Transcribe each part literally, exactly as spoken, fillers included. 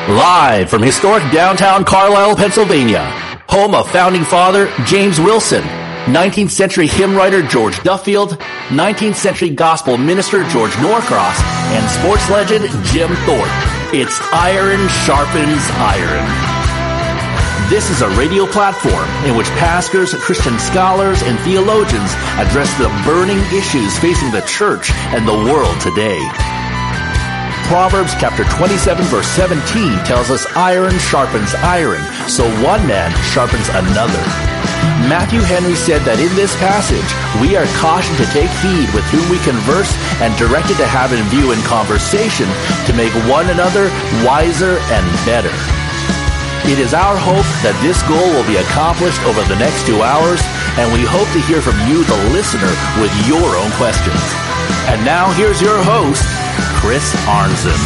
Live from historic downtown Carlisle, Pennsylvania, home of founding father James Wilson, nineteenth century hymn writer George Duffield, nineteenth century gospel minister George Norcross, and sports legend Jim Thorpe. It's Iron Sharpens Iron. This is a radio platform in which pastors, Christian scholars, and theologians address the burning issues facing the church and the world today. Proverbs chapter twenty-seven verse seventeen tells us iron sharpens iron, so one man sharpens another. Matthew Henry said that in this passage, we are cautioned to take heed with whom we converse and directed to have in view in conversation to make one another wiser and better. It is our hope that this goal will be accomplished over the next two hours, and we hope to hear from you, the listener, with your own questions. And now here's your host, Chris Arnzen.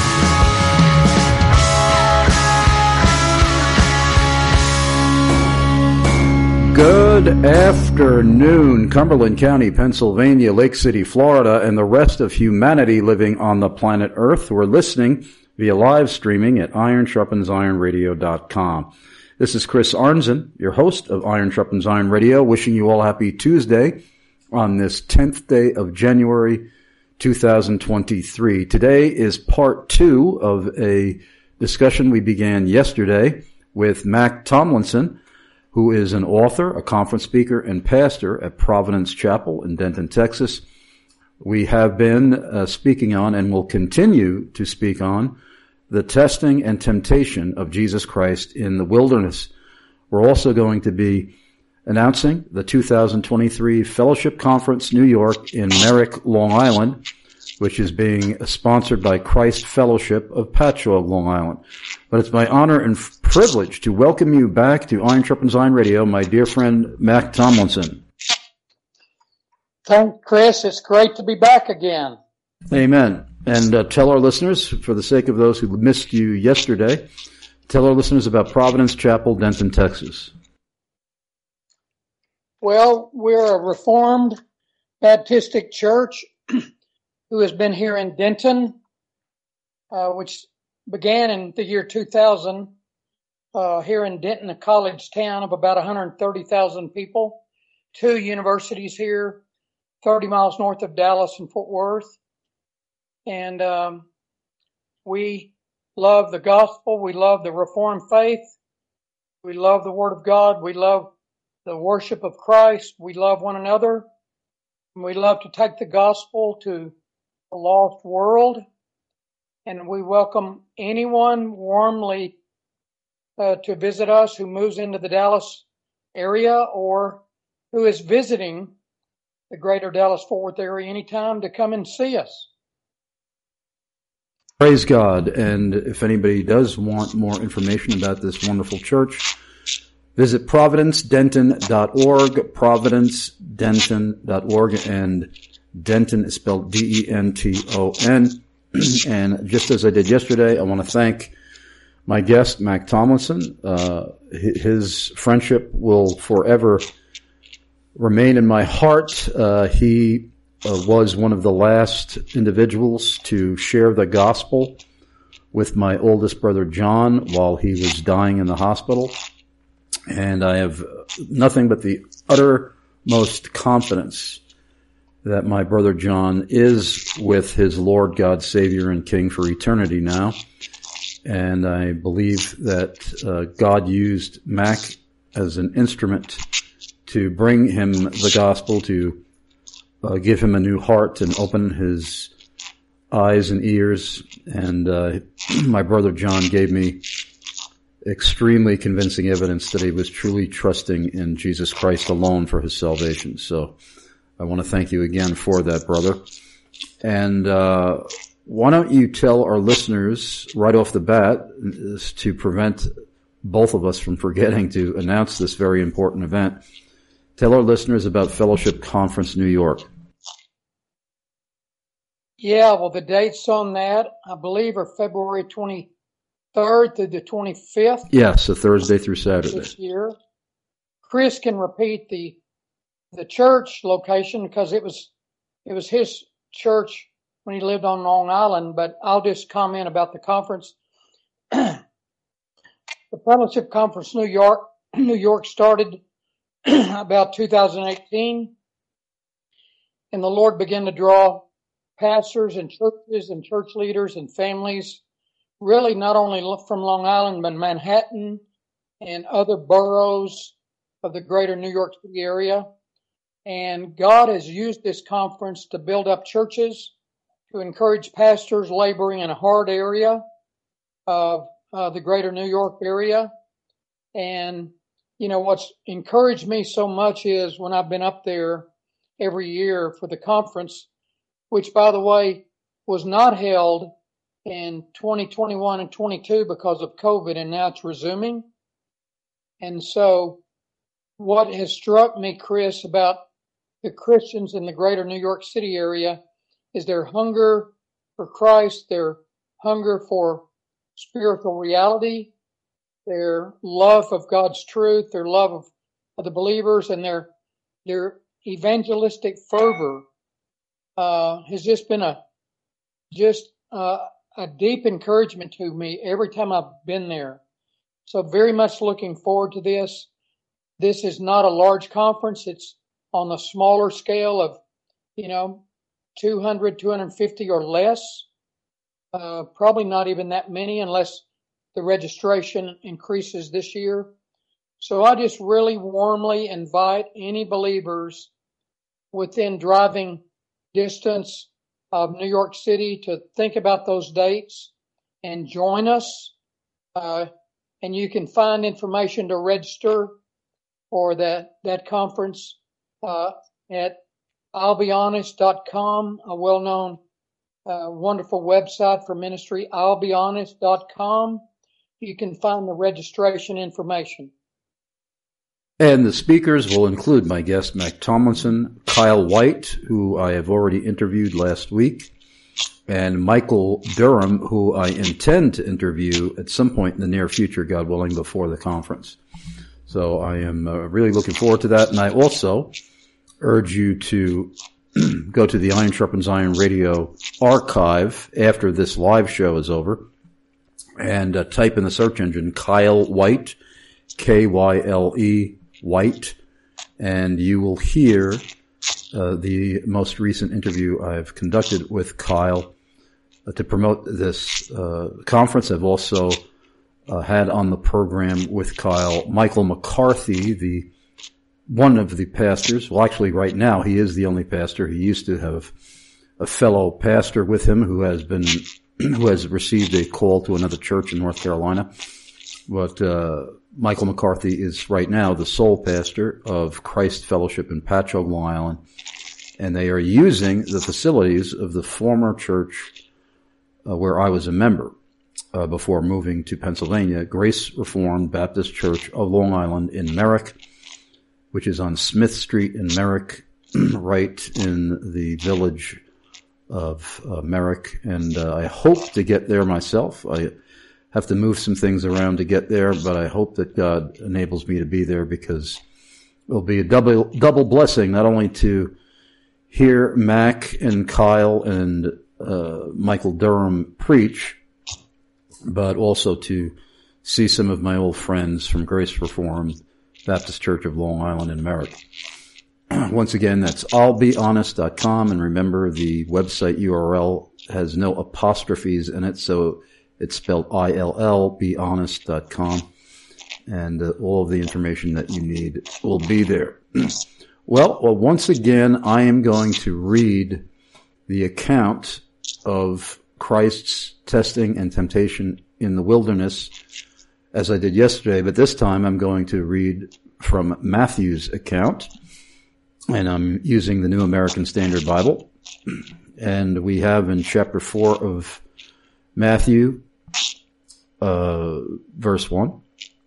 Good afternoon, Cumberland County, Pennsylvania, Lake City, Florida, and the rest of humanity living on the planet Earth. We're listening via live streaming at iron sharpens iron radio dot com. This is Chris Arnzen, your host of Iron Sharpens Iron Radio, wishing you all happy Tuesday on this tenth day of January, two thousand twenty-three. Today is part two of a discussion we began yesterday with Mac Tomlinson, who is an author, a conference speaker, and pastor at Providence Chapel in Denton, Texas. We have been uh, speaking on and will continue to speak on the testing and temptation of Jesus Christ in the wilderness. We're also going to be announcing the two thousand twenty-three Fellowship Conference New York in Merrick, Long Island, which is being sponsored by Christ Fellowship of Patchogue, Long Island. But it's my honor and privilege to welcome you back to Iron Sharpens Iron Radio, my dear friend Mac Tomlinson. Thank Chris. It's great to be back again. Amen. And uh, tell our listeners, for the sake of those who missed you yesterday, tell our listeners about Providence Chapel, Denton, Texas. Well, we're a Reformed Baptistic church who has been here in Denton, uh, which began in the year two thousand, uh, here in Denton, a college town of about one hundred thirty thousand people, two universities here, thirty miles north of Dallas and Fort Worth. And um, we love the gospel. We love the Reformed faith. We love the Word of God. We love the worship of Christ. We love one another. And we love to take the gospel to the lost world. And we welcome anyone warmly uh, to visit us who moves into the Dallas area or who is visiting the greater Dallas-Fort Worth area anytime to come and see us. Praise God. And if anybody does want more information about this wonderful church, visit providence denton dot org, providence denton dot org, and Denton is spelled D E N T O N. And just as I did yesterday, I want to thank my guest, Mac Tomlinson. Uh, his friendship will forever remain in my heart. Uh, he uh, was one of the last individuals to share the gospel with my oldest brother, John, while he was dying in the hospital. And I have nothing but the uttermost confidence that my brother John is with his Lord, God, Savior, and King for eternity now. And I believe that uh, God used Mac as an instrument to bring him the gospel, to uh, give him a new heart and open his eyes and ears. And uh, my brother John gave me extremely convincing evidence that he was truly trusting in Jesus Christ alone for his salvation. So I want to thank you again for that, brother. And uh why don't you tell our listeners right off the bat, to prevent both of us from forgetting to announce this very important event, tell our listeners about Fellowship Conference New York. Yeah, well, the dates on that, I believe, are February twenty-third through the twenty-fifth. Yes, a Thursday through Saturday. This year. Chris can repeat the the church location because it was it was his church when he lived on Long Island, but I'll just comment about the conference. The Fellowship Conference New York, New York started about two thousand eighteen, and the Lord began to draw pastors and churches and church leaders and families, really not only from Long Island, but Manhattan and other boroughs of the greater New York City area. And God has used this conference to build up churches, to encourage pastors laboring in a hard area of uh, the greater New York area. And, you know, what's encouraged me so much is when I've been up there every year for the conference, which, by the way, was not held in twenty twenty-one and twenty-two because of COVID, and now it's resuming. And so what has struck me, Chris, about the Christians in the greater New York City area is their hunger for Christ, their hunger for spiritual reality, their love of God's truth, their love of, of the believers, and their their evangelistic fervor uh, has just been a just uh, a deep encouragement to me every time I've been there. So very much looking forward to this. This is not a large conference. It's on the smaller scale of, you know, two hundred, two hundred fifty or less. Uh, probably not even that many unless the registration increases this year. So I just really warmly invite any believers within driving distance of New York City to think about those dates and join us. Uh, and you can find information to register for that, that conference uh, at I'll be honest dot com, a well-known, uh, wonderful website for ministry, I'll be honest dot com. You can find the registration information. And the speakers will include my guest, Mac Tomlinson, Kyle White, who I have already interviewed last week, and Michael Durham, who I intend to interview at some point in the near future, God willing, before the conference. So I am uh, really looking forward to that. And I also urge you to go to the Iron Sharpens Iron Radio archive after this live show is over and uh, type in the search engine Kyle White, K Y L E White, and you will hear uh, the most recent interview I've conducted with Kyle uh, to promote this uh, conference. I've also uh, had on the program with Kyle Michael McCarthy, the one of the pastors. Well, actually, right now he is the only pastor. He used to have a fellow pastor with him who has been who has received a call to another church in North Carolina. But uh Michael McCarthy is right now the sole pastor of Christ Fellowship in Patchogue, Long Island, and they are using the facilities of the former church uh, where I was a member uh, before moving to Pennsylvania, Grace Reformed Baptist Church of Long Island in Merrick, which is on Smith Street in Merrick, right in the village of uh, Merrick. And uh, I hope to get there myself. I have to move some things around to get there, but I hope that God enables me to be there, because it'll be a double double blessing, not only to hear Mac and Kyle and uh, Michael Durham preach, but also to see some of my old friends from Grace Reformed Baptist Church of Long Island in Merrick. Once again, that's I'll be honest dot com, and remember the website U R L has no apostrophes in it, so it's spelled I L L, be honest dot com, and uh, all of the information that you need will be there. well, well, once again, I am going to read the account of Christ's testing and temptation in the wilderness, as I did yesterday, but this time I'm going to read from Matthew's account, and I'm using the New American Standard Bible, and we have in chapter four of Matthew, Uh, verse one.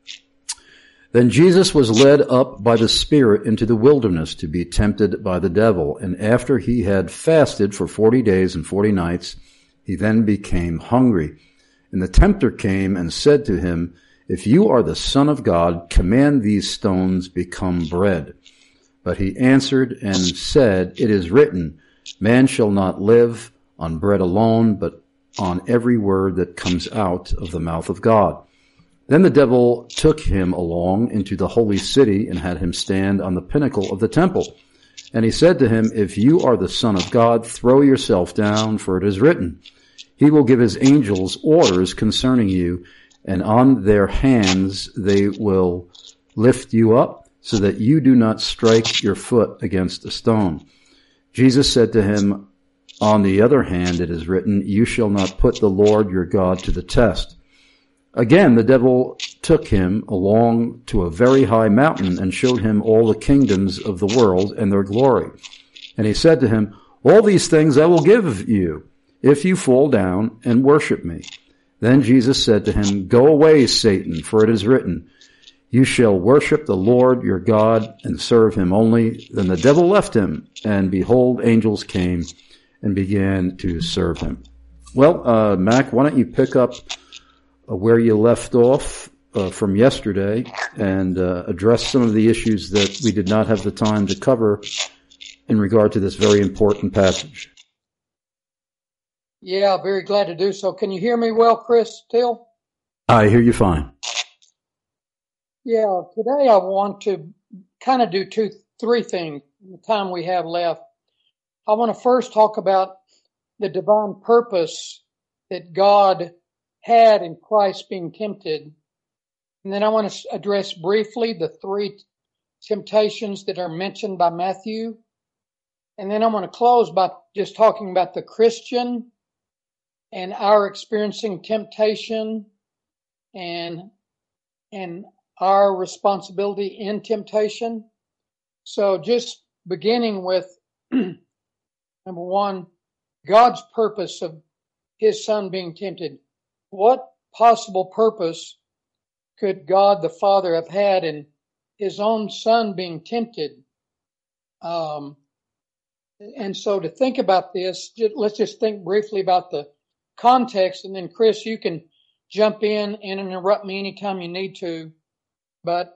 Then Jesus was led up by the Spirit into the wilderness to be tempted by the devil. And after he had fasted for forty days and forty nights, he then became hungry. And the tempter came and said to him, If you are the Son of God, command these stones become bread. But he answered and said, It is written, Man shall not live on bread alone, but on every word that comes out of the mouth of God. Then the devil took him along into the holy city and had him stand on the pinnacle of the temple. And he said to him, If you are the Son of God, throw yourself down, for it is written, He will give His angels orders concerning you, and on their hands they will lift you up, so that you do not strike your foot against a stone. Jesus said to him, On the other hand, it is written, You shall not put the Lord your God to the test. Again, the devil took him along to a very high mountain and showed him all the kingdoms of the world and their glory. And he said to him, All these things I will give you, if you fall down and worship me. Then Jesus said to him, Go away, Satan, for it is written, You shall worship the Lord your God and serve him only. Then the devil left him, and behold, angels came and began to serve him. Well, uh, Mac, why don't you pick up uh, where you left off uh, from yesterday and uh, address some of the issues that we did not have the time to cover in regard to this very important passage. Yeah, very glad to do so. Can you hear me well, Chris, still? I hear you fine. Yeah, today I want to kind of do two, three things in the time we have left. I want to first talk about the divine purpose that God had in Christ being tempted. And then I want to address briefly the three temptations that are mentioned by Matthew. And then I'm going to close by just talking about the Christian and our experiencing temptation and, and our responsibility in temptation. So just beginning with number one, God's purpose of his son being tempted. What possible purpose could God the Father have had in his own son being tempted? Um, and so to think about this, let's just think briefly about the context, and then Chris, you can jump in and interrupt me anytime you need to. But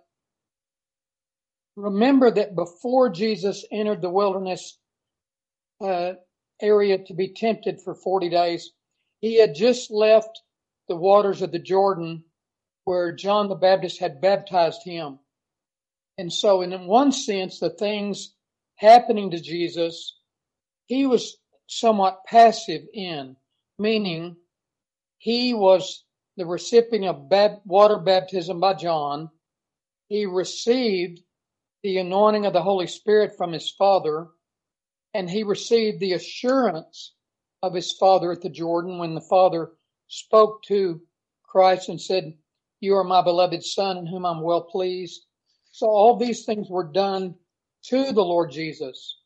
remember that before Jesus entered the wilderness uh, area to be tempted for forty days, he had just left the waters of the Jordan where John the Baptist had baptized him. And so in one sense, the things happening to Jesus, he was somewhat passive in, meaning he was the recipient of bab- water baptism by John. He received the anointing of the Holy Spirit from his Father, and he received the assurance of his Father at the Jordan when the Father spoke to Christ and said, You are my beloved Son in whom I'm well pleased. So all these things were done to the Lord Jesus.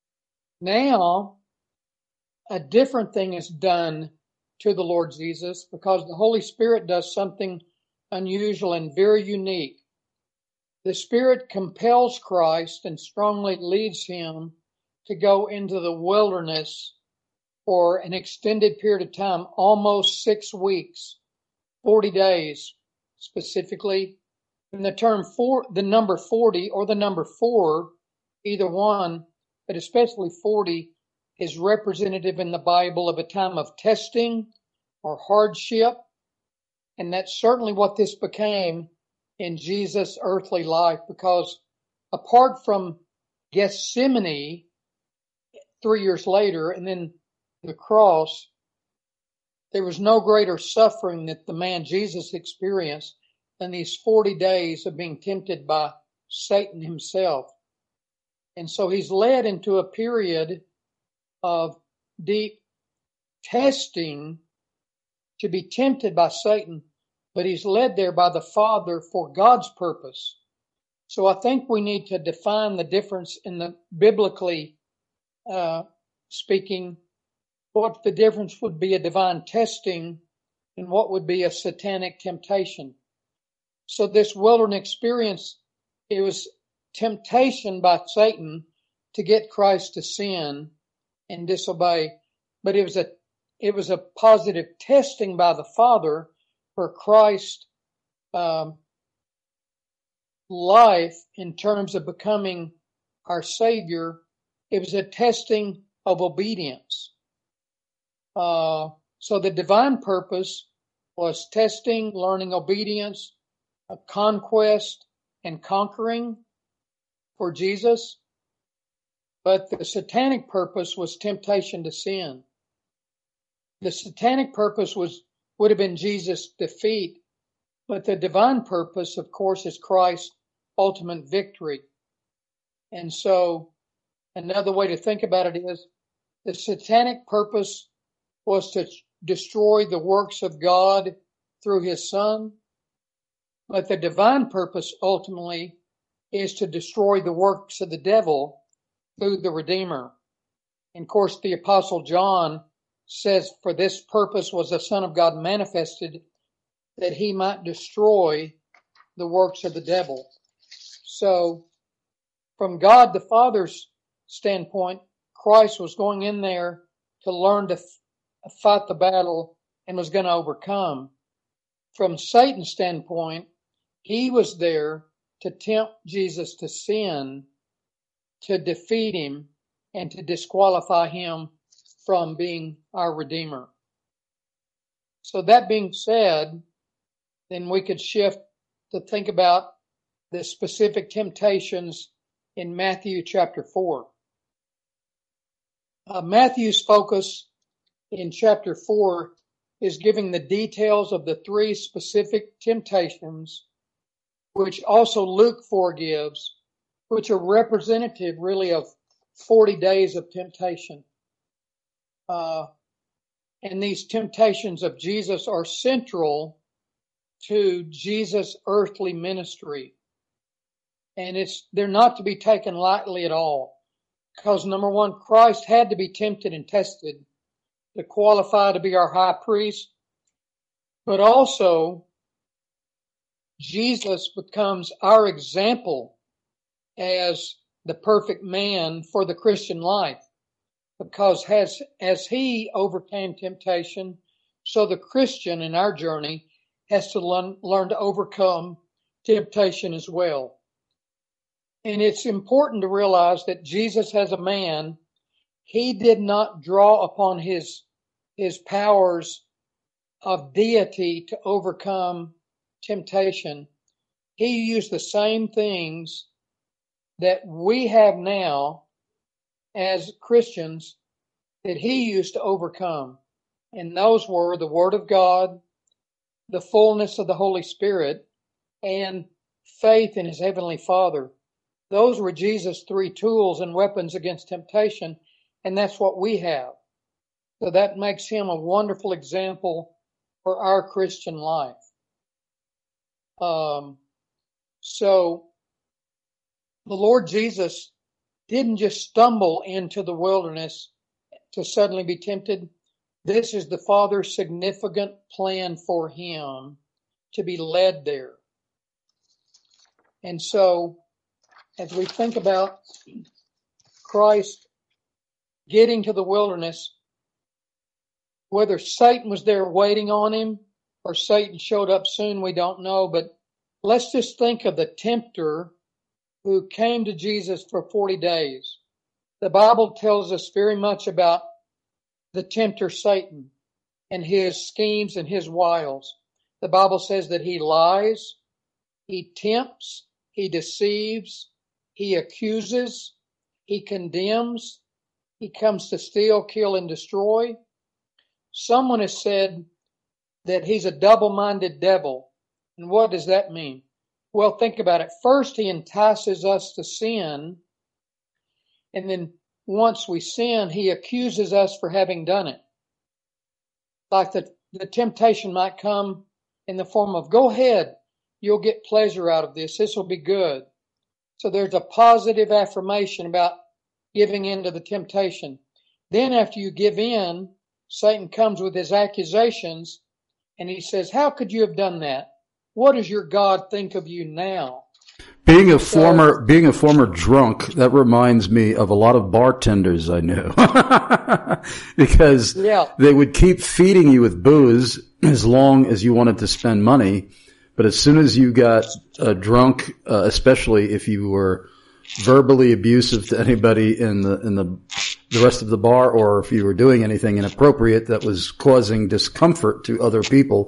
Now, a different thing is done to the Lord Jesus because the Holy Spirit does something unusual and very unique. The Spirit compels Christ and strongly leads him to go into the wilderness for an extended period of time, almost six weeks, forty days specifically. And the term for the number forty or the number four, either one, but especially forty, is representative in the Bible of a time of testing or hardship. And that's certainly what this became in Jesus' earthly life, because apart from Gethsemane three years later and then the cross, there was no greater suffering that the man Jesus experienced than these forty days of being tempted by Satan himself. And so he's led into a period of deep testing to be tempted by Satan, but he's led there by the Father for God's purpose. So I think we need to define the difference in the biblically uh, speaking, what the difference would be a divine testing and what would be a satanic temptation. So this wilderness experience, it was temptation by Satan to get Christ to sin and disobey, but it was a it was a positive testing by the Father for Christ's um, life in terms of becoming our Savior. It was a testing of obedience. Uh, so the divine purpose was testing, learning obedience, a conquest, and conquering for Jesus. But the satanic purpose was temptation to sin. The satanic purpose was would have been Jesus' defeat, but the divine purpose, of course, is Christ's ultimate victory. And so another way to think about it is the satanic purpose was to destroy the works of God through his Son, but the divine purpose ultimately is to destroy the works of the devil through the Redeemer. And of course, the Apostle John says, for this purpose was the Son of God manifested, that he might destroy the works of the devil. So, from God the Father's standpoint, Christ was going in there to learn to f- fight the battle and was going to overcome. From Satan's standpoint, he was there to tempt Jesus to sin, to defeat him, and to disqualify him from being our Redeemer. So that being said, then we could shift to think about the specific temptations in Matthew chapter four. Uh, Matthew's focus in chapter four is giving the details of the three specific temptations, which also Luke four gives, which are representative really of forty days of temptation. Uh, and these temptations of Jesus are central to Jesus' earthly ministry. And it's they're not to be taken lightly at all. Because number one, Christ had to be tempted and tested to qualify to be our high priest. But also, Jesus becomes our example as the perfect man for the Christian life. Because as, as he overcame temptation, so the Christian in our journey has to learn, learn to overcome temptation as well. And it's important to realize that Jesus, as a man, he did not draw upon his, his powers of deity to overcome temptation. He used the same things that we have now as Christians that he used to overcome. And those were the Word of God, the fullness of the Holy Spirit, and faith in his Heavenly Father. Those were Jesus' three tools and weapons against temptation, and that's what we have. So that makes him a wonderful example for our Christian life. Um, so the Lord Jesus didn't just stumble into the wilderness to suddenly be tempted. This is the Father's significant plan for him to be led there. And so, as we think about Christ getting to the wilderness, whether Satan was there waiting on him or Satan showed up soon, we don't know. But let's just think of the tempter who came to Jesus for forty days. The Bible tells us very much about the tempter Satan and his schemes and his wiles. The Bible says that he lies, he tempts, he deceives, he accuses, he condemns, he comes to steal, kill, and destroy. Someone has said that he's a double-minded devil. And what does that mean? Well, think about it. First, he entices us to sin. And then once we sin, he accuses us for having done it. Like the, the temptation might come in the form of, go ahead, you'll get pleasure out of this. This will be good. So there's a positive affirmation about giving in to the temptation. Then after you give in, Satan comes with his accusations and he says, how could you have done that? What does your God think of you now? Being a former, being a former drunk, that reminds me of a lot of bartenders I knew. Because yeah. they would keep feeding you with booze as long as you wanted to spend money. But as soon as you got uh, drunk, uh, especially if you were verbally abusive to anybody in the, in the, the rest of the bar, or if you were doing anything inappropriate that was causing discomfort to other people,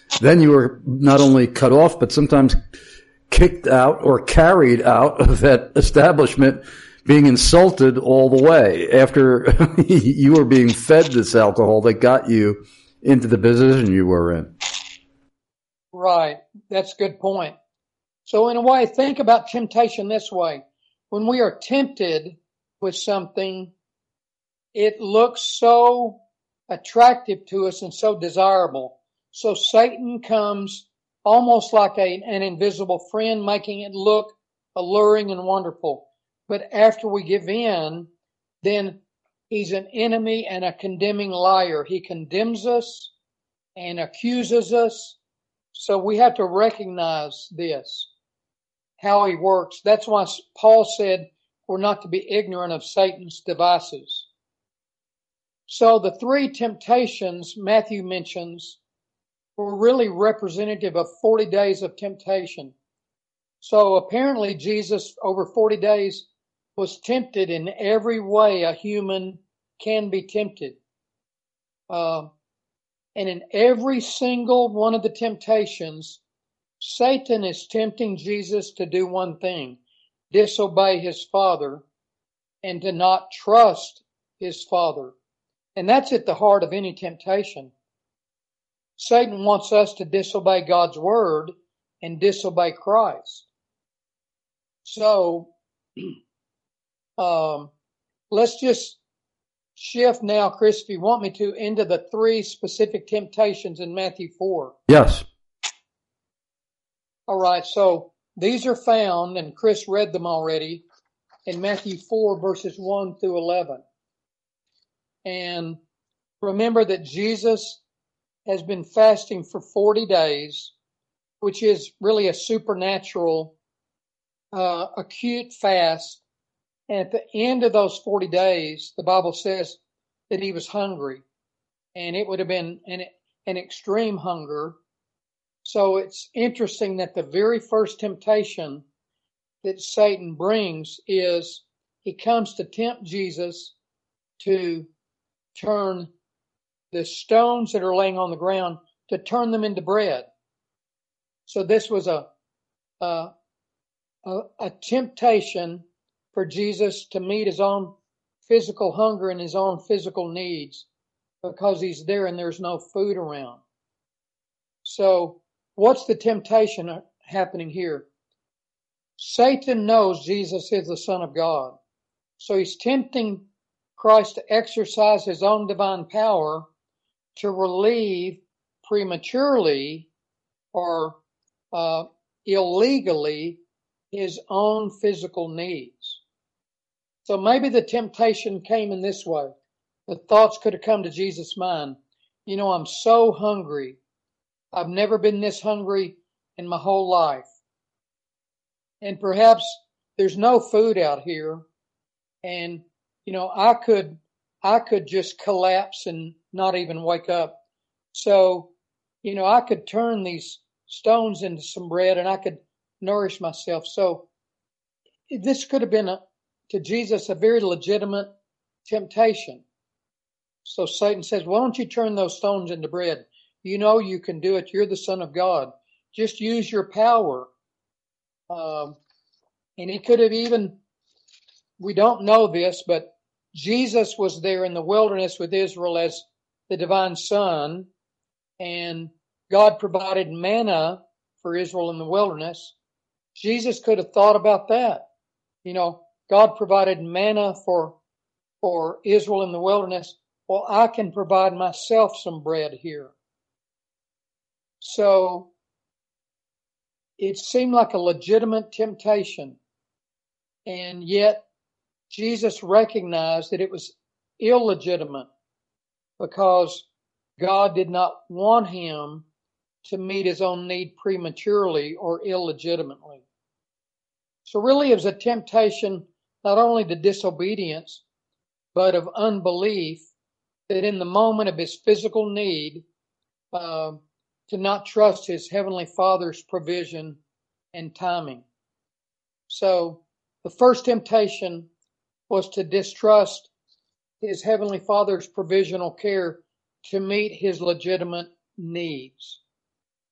then you were not only cut off, but sometimes kicked out or carried out of that establishment, being insulted all the way after you were being fed this alcohol that got you into the position you were in. Right. That's a good point. So in a way, think about temptation this way. When we are tempted with something, it looks so attractive to us and so desirable. So Satan comes almost like a, an invisible friend, making it look alluring and wonderful. But after we give in, then he's an enemy and a condemning liar. He condemns us and accuses us. So we have to recognize this, how he works. That's why Paul said we're not to be ignorant of Satan's devices. So the three temptations Matthew mentions were really representative of forty days of temptation. So apparently Jesus, over forty days, was tempted in every way a human can be tempted. Uh, and in every single one of the temptations, Satan is tempting Jesus to do one thing: disobey his Father and to not trust his Father. And that's at the heart of any temptation. Satan wants us to disobey God's word and disobey Christ. So, um, let's just shift now, Chris, if you want me to, into the three specific temptations in Matthew four. Yes. All right, so these are found, and Chris read them already, in Matthew four, verses one through eleven. And remember that Jesus has been fasting for forty days, which is really a supernatural, uh, acute fast. And at the end of those forty days, the Bible says that he was hungry, and it would have been an, an extreme hunger. So it's interesting that the very first temptation that Satan brings is he comes to tempt Jesus to turn the stones that are laying on the ground, to turn them into bread. So this was a a, a, a temptation for Jesus to meet his own physical hunger and his own physical needs, because he's there and there's no food around. So what's the temptation happening here? Satan knows Jesus is the Son of God. So he's tempting Christ to exercise his own divine power to relieve prematurely or uh, illegally his own physical needs. So maybe the temptation came in this way. The thoughts could have come to Jesus' mind. You know, I'm so hungry. I've never been this hungry in my whole life. And perhaps there's no food out here. And, you know, I could, I could just collapse and not even wake up. So, you know, I could turn these stones into some bread and I could nourish myself. So this could have been a, to Jesus, a very legitimate temptation. So Satan says, why don't you turn those stones into bread? You know you can do it. You're the Son of God. Just use your power. Um, and he could have even, we don't know this, but Jesus was there in the wilderness with Israel as the divine Son, and God provided manna for Israel in the wilderness. Jesus could have thought about that. You know, God provided manna for, for Israel in the wilderness. Well, I can provide myself some bread here. So it seemed like a legitimate temptation. And yet Jesus recognized that it was illegitimate because God did not want him to meet his own need prematurely or illegitimately. So really it was a temptation not only to disobedience, but of unbelief, that in the moment of his physical need, uh, to not trust his Heavenly Father's provision and timing. So the first temptation was to distrust his Heavenly Father's provisional care to meet his legitimate needs.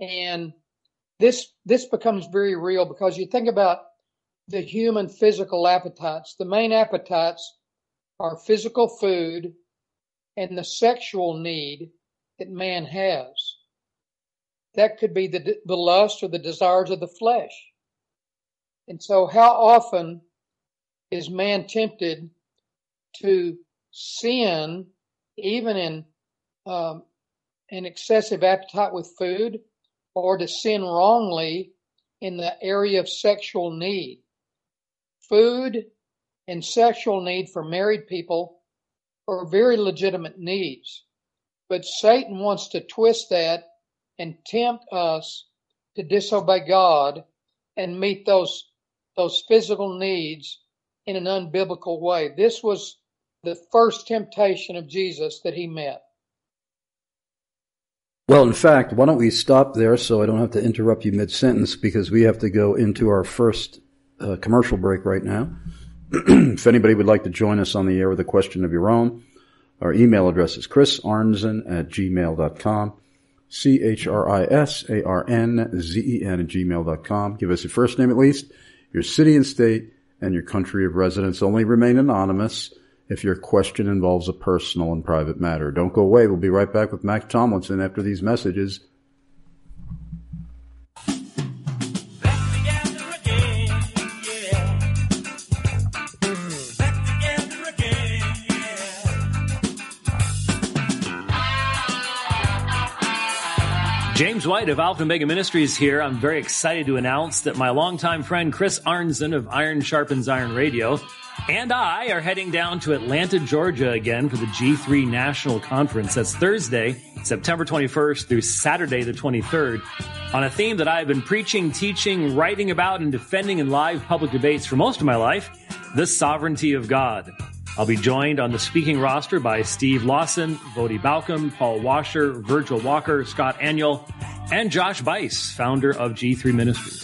And this this becomes very real because you think about the human physical appetites. The main appetites are physical food and the sexual need that man has. That could be the, the lust or the desires of the flesh. And so how often is man tempted to sin, even in um, an excessive appetite with food, or to sin wrongly in the area of sexual need? Food and sexual need for married people are very legitimate needs. But Satan wants to twist that and tempt us to disobey God and meet those, those physical needs in an unbiblical way. This was the first temptation of Jesus that he met. Well, in fact, why don't we stop there so I don't have to interrupt you mid-sentence, because we have to go into our first uh, commercial break right now. If anybody would like to join us on the air with a question of your own, our email address is chris arnzen at gmail dot com, C H R I S A R N Z E N at gmail dot com. Give us your first name at least, your city and state, and your country of residence. Only remain anonymous if your question involves a personal and private matter. Don't go away. We'll be right back with Mac Tomlinson after these messages. James White of Alpha Omega Ministries here. I'm very excited to announce that my longtime friend Chris Arnzen of Iron Sharpens Iron Radio and I are heading down to Atlanta, Georgia again for the G three National Conference. That's Thursday, September twenty-first through Saturday the twenty-third, on a theme that I've been preaching, teaching, writing about, and defending in live public debates for most of my life, the sovereignty of God. I'll be joined on the speaking roster by Steve Lawson, Vodi Balcom, Paul Washer, Virgil Walker, Scott Aniol, and Josh Bice, founder of G three Ministries.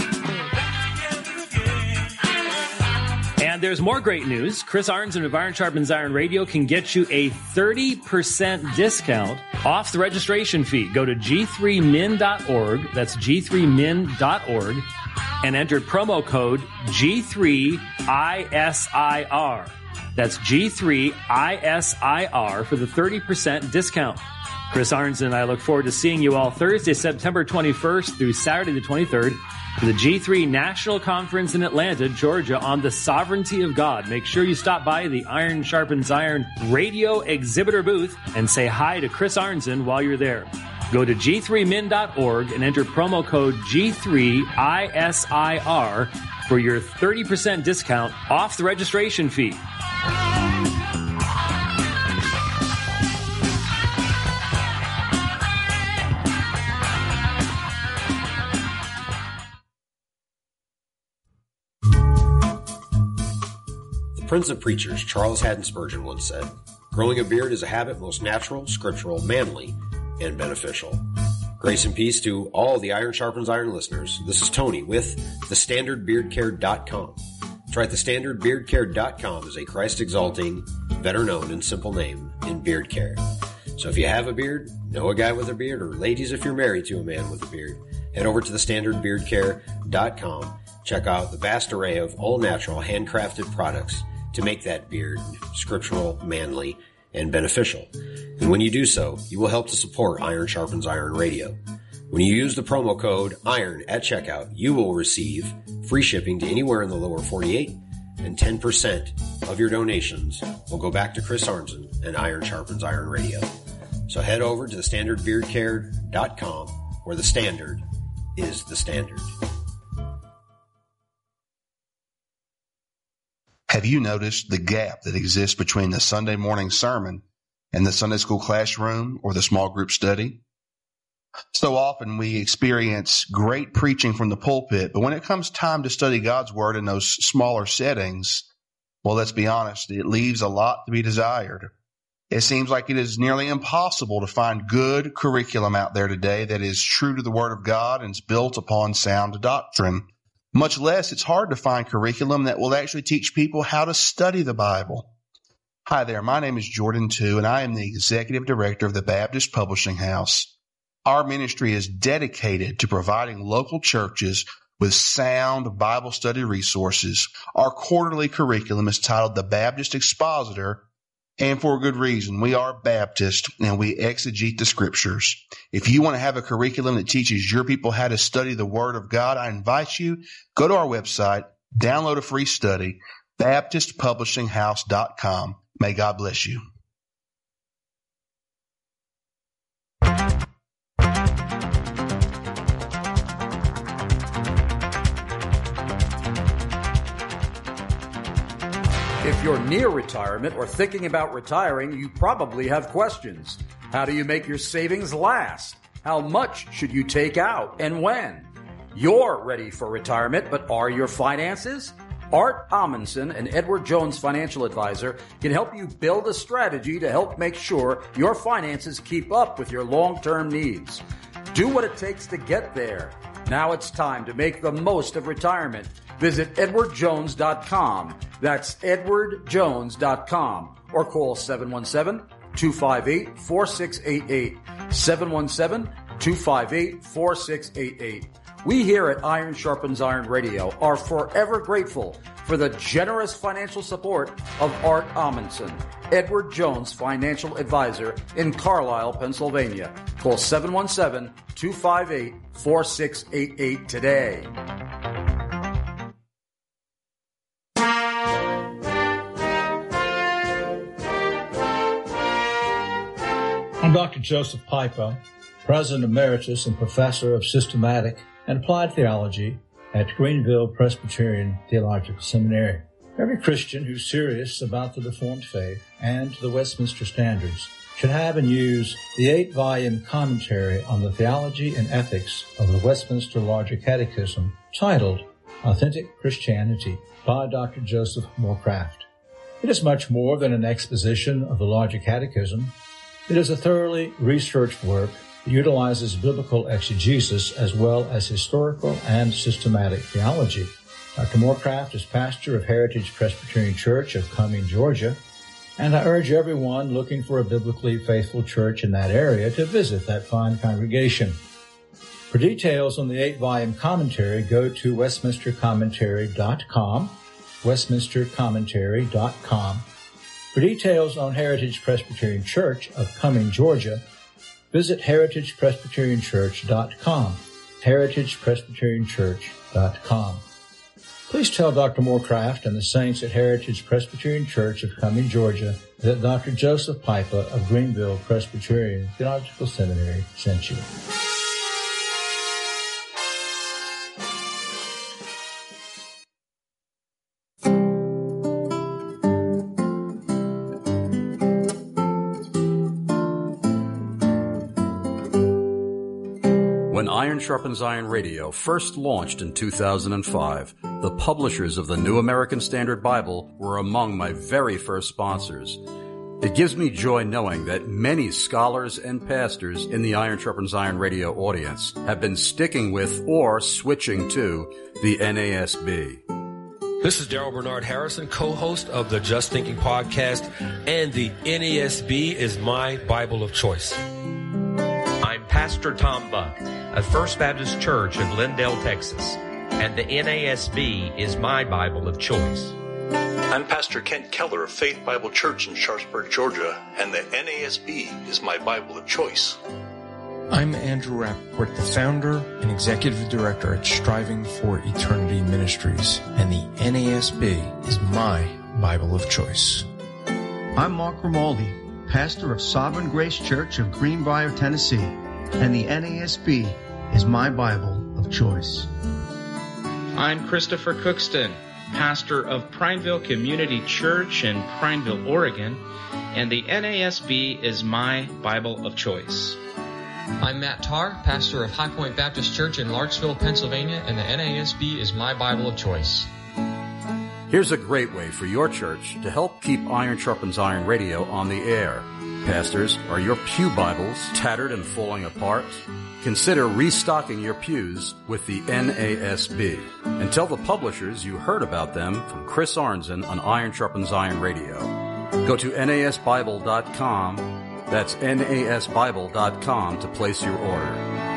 And there's more great news. Chris Arnzen of Iron Sharpens Iron Radio can get you a thirty percent discount off the registration fee. Go to G three min dot org. That's G three min dot org. And enter promo code G three I S I R. That's G three I S I R for the thirty percent discount. Chris Arnzen and I look forward to seeing you all Thursday, September twenty-first through Saturday the twenty-third for the G three National Conference in Atlanta, Georgia on the sovereignty of God. Make sure you stop by the Iron Sharpens Iron Radio exhibitor booth and say hi to Chris Arnzen while you're there. Go to G three min dot org and enter promo code G three I S I R for your thirty percent discount off the registration fee. Prince of Preachers, Charles Haddon Spurgeon once said, "Growing a beard is a habit most natural, scriptural, manly, and beneficial." Grace and peace to all the Iron Sharpens Iron listeners. This is Tony with the standard beard care dot com. That's right, the standard beard care dot com is a Christ-exalting, better-known, and simple name in beard care. So if you have a beard, know a guy with a beard, or ladies if you're married to a man with a beard, head over to the standard beard care dot com. Check out the vast array of all-natural, handcrafted products to make that beard scriptural, manly, and beneficial. And when you do so, you will help to support Iron Sharpens Iron Radio. When you use the promo code IRON at checkout, you will receive free shipping to anywhere in the lower forty-eight, and ten percent of your donations will go back to Chris Arnzen and Iron Sharpens Iron Radio. So head over to the standard beard care dot com, where the standard is the standard. Have you noticed the gap that exists between the Sunday morning sermon and the Sunday school classroom or the small group study? So often we experience great preaching from the pulpit, but when it comes time to study God's Word in those smaller settings, well, let's be honest, it leaves a lot to be desired. It seems like it is nearly impossible to find good curriculum out there today that is true to the Word of God and is built upon sound doctrine. Much less, it's hard to find curriculum that will actually teach people how to study the Bible. Hi there, my name is Jordan Tu, and I am the Executive Director of the Baptist Publishing House. our ministry is dedicated to providing local churches with sound Bible study resources. Our quarterly curriculum is titled The Baptist Expositor, and for a good reason. We are Baptist and we exegete the scriptures. If you want to have a curriculum that teaches your people how to study the Word of God, I invite you, go to our website, download a free study, baptist publishing house dot com. May God bless you. If you're near retirement or thinking about retiring, you probably have questions. How do you make your savings last? How much should you take out and when? You're ready for retirement, but are your finances? Art Amundsen, an Edward Jones financial advisor, can help you build a strategy to help make sure your finances keep up with your long-term needs. Do what it takes to get there. Now it's time to make the most of retirement. Visit edward jones dot com. That's edward jones dot com. Or call seven one seven, two five eight, four six eight eight. seven one seven, two five eight, four six eight eight. We here at Iron Sharpens Iron Radio are forever grateful for the generous financial support of Art Amundsen, Edward Jones financial advisor in Carlisle, Pennsylvania. Call seven one seven, two five eight, four six eight eight today. I'm Doctor Joseph Pipa, President Emeritus and Professor of Systematic and Applied Theology at Greenville Presbyterian Theological Seminary. Every Christian who's serious about the Reformed faith and the Westminster Standards should have and use the eight-volume commentary on the theology and ethics of the Westminster Larger Catechism titled Authentic Christianity by Doctor Joseph Morecraft. It is much more than an exposition of the Larger Catechism. It is a thoroughly researched work that utilizes biblical exegesis as well as historical and systematic theology. Doctor Morecraft is pastor of Heritage Presbyterian Church of Cumming, Georgia, and I urge everyone looking for a biblically faithful church in that area to visit that fine congregation. For details on the eight-volume commentary, go to westminster commentary dot com, westminster commentary dot com. For details on Heritage Presbyterian Church of Cumming, Georgia, visit heritage presbyterian church dot com, heritage presbyterian church dot com. Please tell Doctor Morecraft and the saints at Heritage Presbyterian Church of Cumming, Georgia, that Doctor Joseph Pipa of Greenville Presbyterian Theological Seminary sent you. When Iron Sharpens Iron Radio first launched in two thousand five, the publishers of the New American Standard Bible were among my very first sponsors. It gives me joy knowing that many scholars and pastors in the Iron Sharpens Iron Radio audience have been sticking with or switching to the N A S B. This is Daryl Bernard Harrison, co-host of the Just Thinking podcast, and the N A S B is my Bible of choice. I'm Pastor Tom Buck of First Baptist Church of Lindale, Texas, and the N A S B is my Bible of choice. I'm Pastor Kent Keller of Faith Bible Church in Sharpsburg, Georgia, and the N A S B is my Bible of choice. I'm Andrew Rappaport, the founder and executive director at Striving for Eternity Ministries, and the N A S B is my Bible of choice. I'm Mark Grimaldi, pastor of Sovereign Grace Church of Greenbrier, Tennessee, and the N A S B is my Bible of choice. I'm Christopher Cookston, pastor of Prineville Community Church in Prineville, Oregon, and the N A S B is my Bible of choice. I'm Matt Tarr, pastor of High Point Baptist Church in Larksville, Pennsylvania, and the N A S B is my Bible of choice. Here's a great way for your church to help keep Iron Sharpens Iron Radio on the air. Pastors, are your pew Bibles tattered and falling apart? Consider restocking your pews with the N A S B. And tell the publishers you heard about them from Chris Arnzen on Iron Sharpens Iron Radio. Go to N A S bible dot com That's N A S Bible dot com to place your order.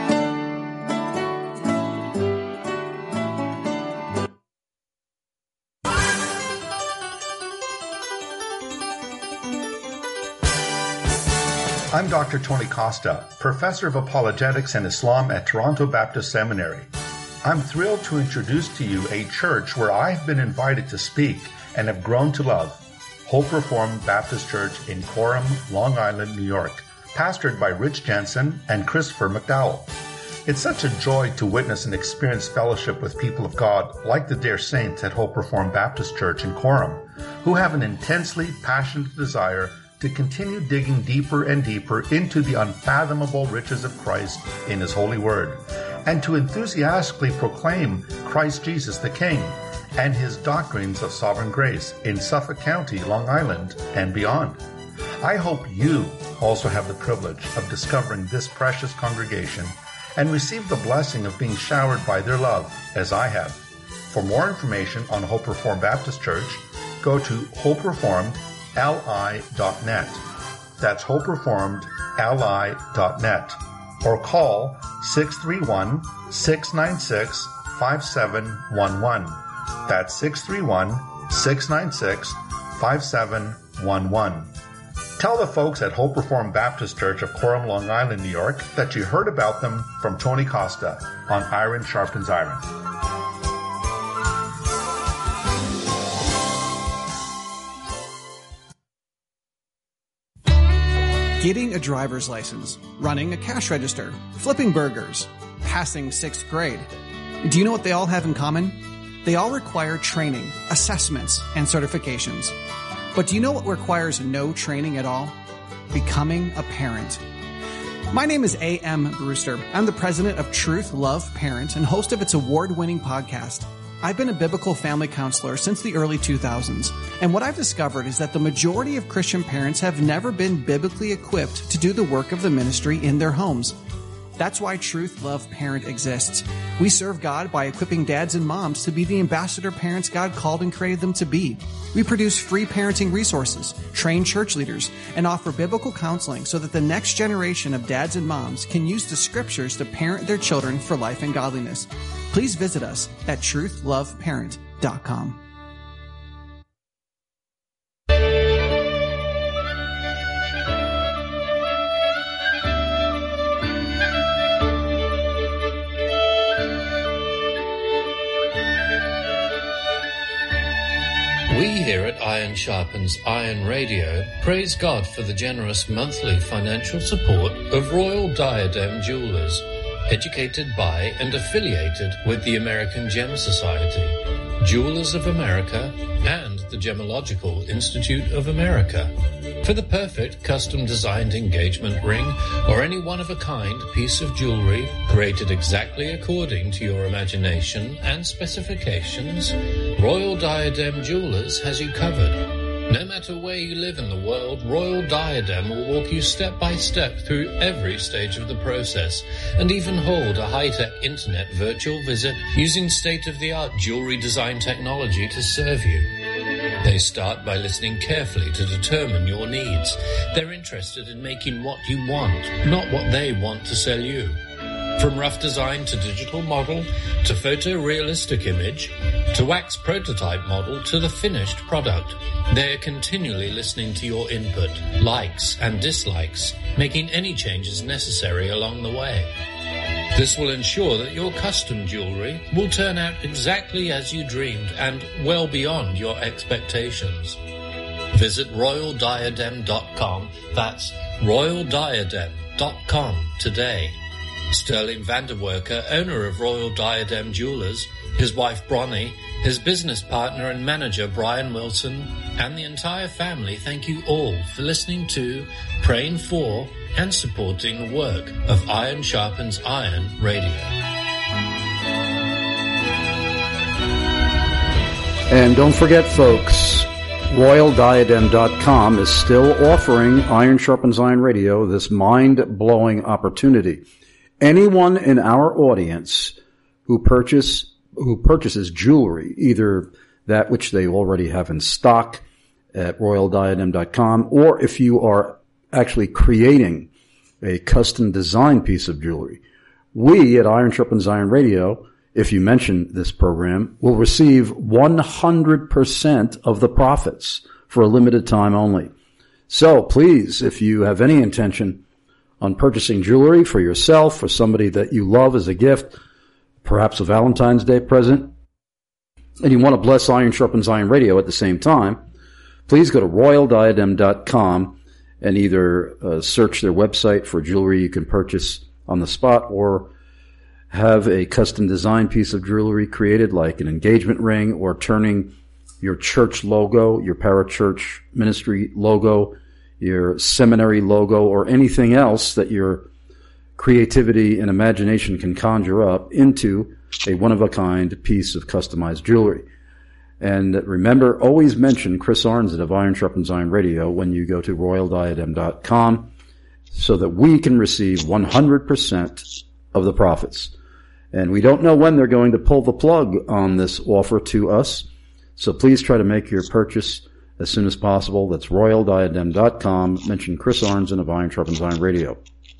I'm Doctor Tony Costa, Professor of Apologetics and Islam at Toronto Baptist Seminary. I'm thrilled to introduce to you a church where I've been invited to speak and have grown to love, Hope Reformed Baptist Church in Coram, Long Island, New York, pastored by Rich Jensen and Christopher McDowell. It's such a joy to witness and experience fellowship with people of God like the dear saints at Hope Reformed Baptist Church in Coram, who have an intensely passionate desire to continue digging deeper and deeper into the unfathomable riches of Christ in His holy word, and to enthusiastically proclaim Christ Jesus the King and His doctrines of sovereign grace in Suffolk County, Long Island, and beyond. I hope you also have the privilege of discovering this precious congregation and receive the blessing of being showered by their love, as I have. For more information on Hope Reformed Baptist Church, go to hope reformed L I dot net. That's hope reformed L I dot net. Or call six three one, six nine six, five seven one one. That's six three one, six nine six, five seven one one. Tell the folks at Hope Reformed Baptist Church of Coram, Long Island, New York that you heard about them from Tony Costa on Iron Sharpens Iron. Getting a driver's license, running a cash register, flipping burgers, passing sixth grade. Do you know what they all have in common? They all require training, assessments, and certifications. But do you know what requires no training at all? Becoming a parent. My name is A M Brewster. I'm the president of Truth Love Parent and host of its award-winning podcast. I've been a biblical family counselor since the early two thousands, and what I've discovered is that the majority of Christian parents have never been biblically equipped to do the work of the ministry in their homes. That's why Truth Love Parent exists. We serve God by equipping dads and moms to be the ambassador parents God called and created them to be. We produce free parenting resources, train church leaders, and offer biblical counseling so that the next generation of dads and moms can use the scriptures to parent their children for life and godliness. Please visit us at truth love parent dot com. We here at Iron Sharpens Iron Radio praise God for the generous monthly financial support of Royal Diadem Jewelers, educated by and affiliated with the American Gem Society, Jewelers of America, and the Gemological Institute of America. For the perfect custom-designed engagement ring or any one-of-a-kind piece of jewelry created exactly according to your imagination and specifications, Royal Diadem Jewelers has you covered. No matter where you live in the world, Royal Diadem will walk you step by step through every stage of the process and even hold a high-tech internet virtual visit using state-of-the-art jewelry design technology to serve you. They start by listening carefully to determine your needs. They're interested in making what you want, not what they want to sell you. From rough design to digital model, to photorealistic image, to wax prototype model, to the finished product, they are continually listening to your input, likes and dislikes, making any changes necessary along the way. This will ensure that your custom jewelry will turn out exactly as you dreamed and well beyond your expectations. Visit royal diadem dot com. That's royal diadem dot com today. Sterling Vanderwerker, owner of Royal Diadem Jewelers, his wife Bronnie, his business partner and manager Brian Wilson, and the entire family thank you all for listening to, praying for, and supporting the work of Iron Sharpens Iron Radio. And don't forget, folks, royal diadem dot com is still offering Iron Sharpens Iron Radio this mind-blowing opportunity. Anyone in our audience who purchase who purchases jewelry, either that which they already have in stock at royal diadem dot com, or if you are actually creating a custom design piece of jewelry, we at Iron Sharpens Iron Radio, if you mention this program, will receive one hundred percent of the profits for a limited time only. So please, if you have any intention on purchasing jewelry for yourself, for somebody that you love as a gift, perhaps a Valentine's Day present, and you want to bless Iron Sharpens Iron Radio at the same time, please go to royal diadem dot com and either uh, search their website for jewelry you can purchase on the spot, or have a custom design piece of jewelry created, like an engagement ring, or turning your church logo, your parachurch ministry logo, your seminary logo, or anything else that your creativity and imagination can conjure up into a one-of-a-kind piece of customized jewelry. And remember, always mention Chris Arnzen of Iron Sharpens Iron Radio when you go to royal diadem dot com so that we can receive one hundred percent of the profits. And we don't know when they're going to pull the plug on this offer to us, so please try to make your purchase as soon as possible. That's royal diadem dot com. Mention Chris Arnzen of Iron Sharpens Iron Radio.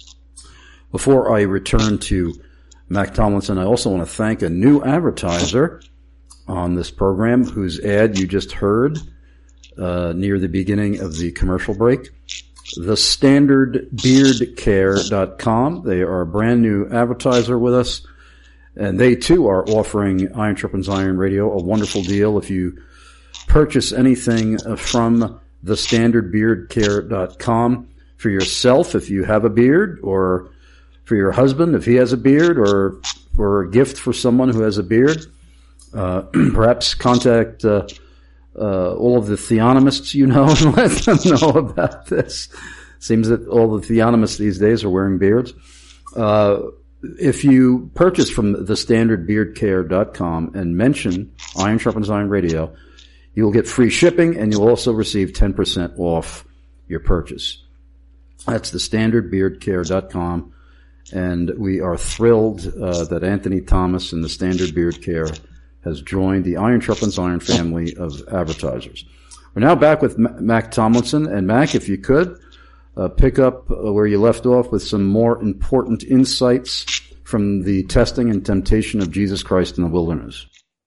Before I return to Mac Tomlinson, I also want to thank a new advertiser on this program whose ad you just heard uh, near the beginning of the commercial break. the standard beard care dot com. They are a brand new advertiser with us, and they too are offering Iron Sharpens Iron Radio a wonderful deal. If you purchase anything from the standard beard care dot com for yourself, if you have a beard, or for your husband if he has a beard, or for a gift for someone who has a beard, uh, perhaps contact uh, uh, all of the theonomists you know and let them know about this. Seems that all the theonomists these days are wearing beards. Uh, if you purchase from the standard beard care dot com and mention Iron Sharpens Iron Radio, you will get free shipping, and you'll also receive ten percent off your purchase. That's the standard beard care dot com. And we are thrilled uh, that Anthony Thomas and the Standard Beard Care has joined the Iron Sharpens Iron family of advertisers. We're now back with M- Mac Tomlinson. And Mac, if you could, uh, pick up uh, where you left off with some more important insights from the testing and temptation of Jesus Christ in the wilderness.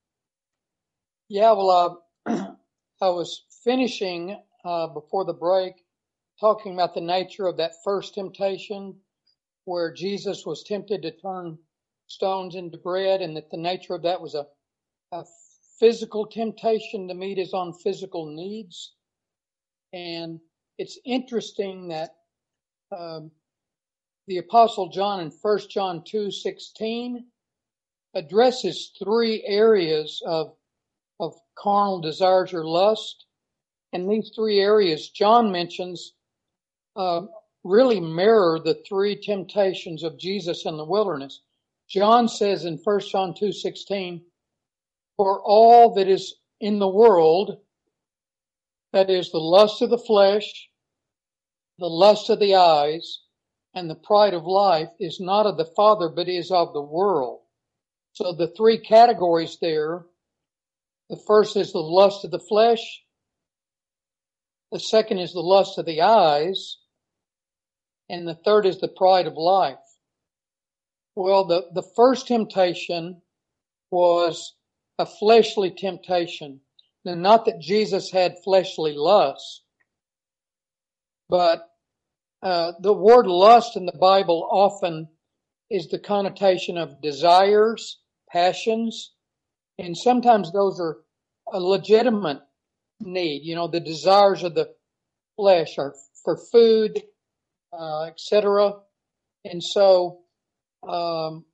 Yeah, well, uh, I was finishing uh, before the break talking about the nature of that first temptation, where Jesus was tempted to turn stones into bread, and that the nature of that was a, a physical temptation to meet his own physical needs. And it's interesting that um, the Apostle John in First John two sixteen addresses three areas of, of carnal desires or lust. And these three areas John mentions uh, really mirror the three temptations of Jesus in the wilderness. John says in First John two sixteen, for all that is in the world, that is the lust of the flesh, the lust of the eyes, and the pride of life, is not of the Father, but is of the world. So the three categories there, the first is the lust of the flesh, the second is the lust of the eyes, and the third is the pride of life. Well, the, the first temptation was a fleshly temptation. Now, not that Jesus had fleshly lust, but uh, the word lust in the Bible often is the connotation of desires, passions, and sometimes those are a legitimate need. You know, the desires of the flesh are for food, Uh, et cetera. And so, um,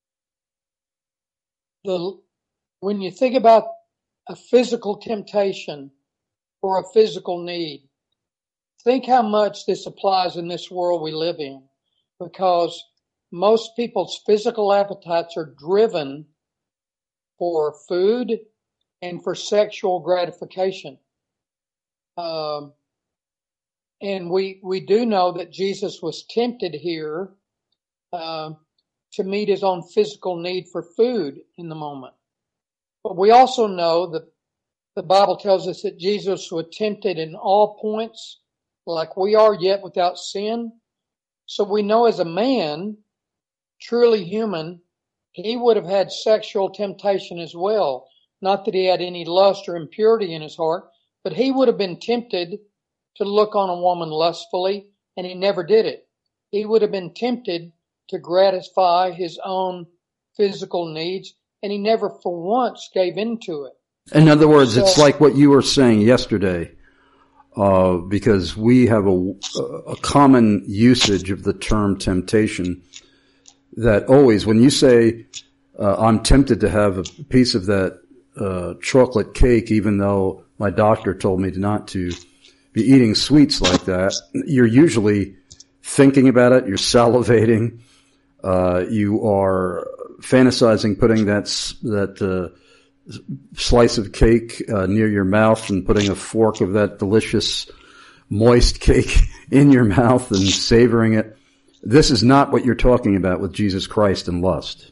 the when you think about a physical temptation or a physical need, think how much this applies in this world we live in, because most people's physical appetites are driven for food and for sexual gratification. Um, And we, we do know that Jesus was tempted here uh, to meet his own physical need for food in the moment. But we also know that the Bible tells us that Jesus was tempted in all points like we are, yet without sin. So we know as a man, truly human, he would have had sexual temptation as well. Not that he had any lust or impurity in his heart, but he would have been tempted to look on a woman lustfully, and he never did it. He would have been tempted to gratify his own physical needs, and he never for once gave into it. In other words, So- it's like what you were saying yesterday, uh, because we have a, a common usage of the term temptation that always, when you say, uh, I'm tempted to have a piece of that uh, chocolate cake, even though my doctor told me not to be eating sweets like that, you're usually thinking about it, you're salivating, uh, you are fantasizing putting that, s- that, uh, slice of cake uh, near your mouth and putting a fork of that delicious moist cake in your mouth and savoring it. This is not what you're talking about with Jesus Christ and lust.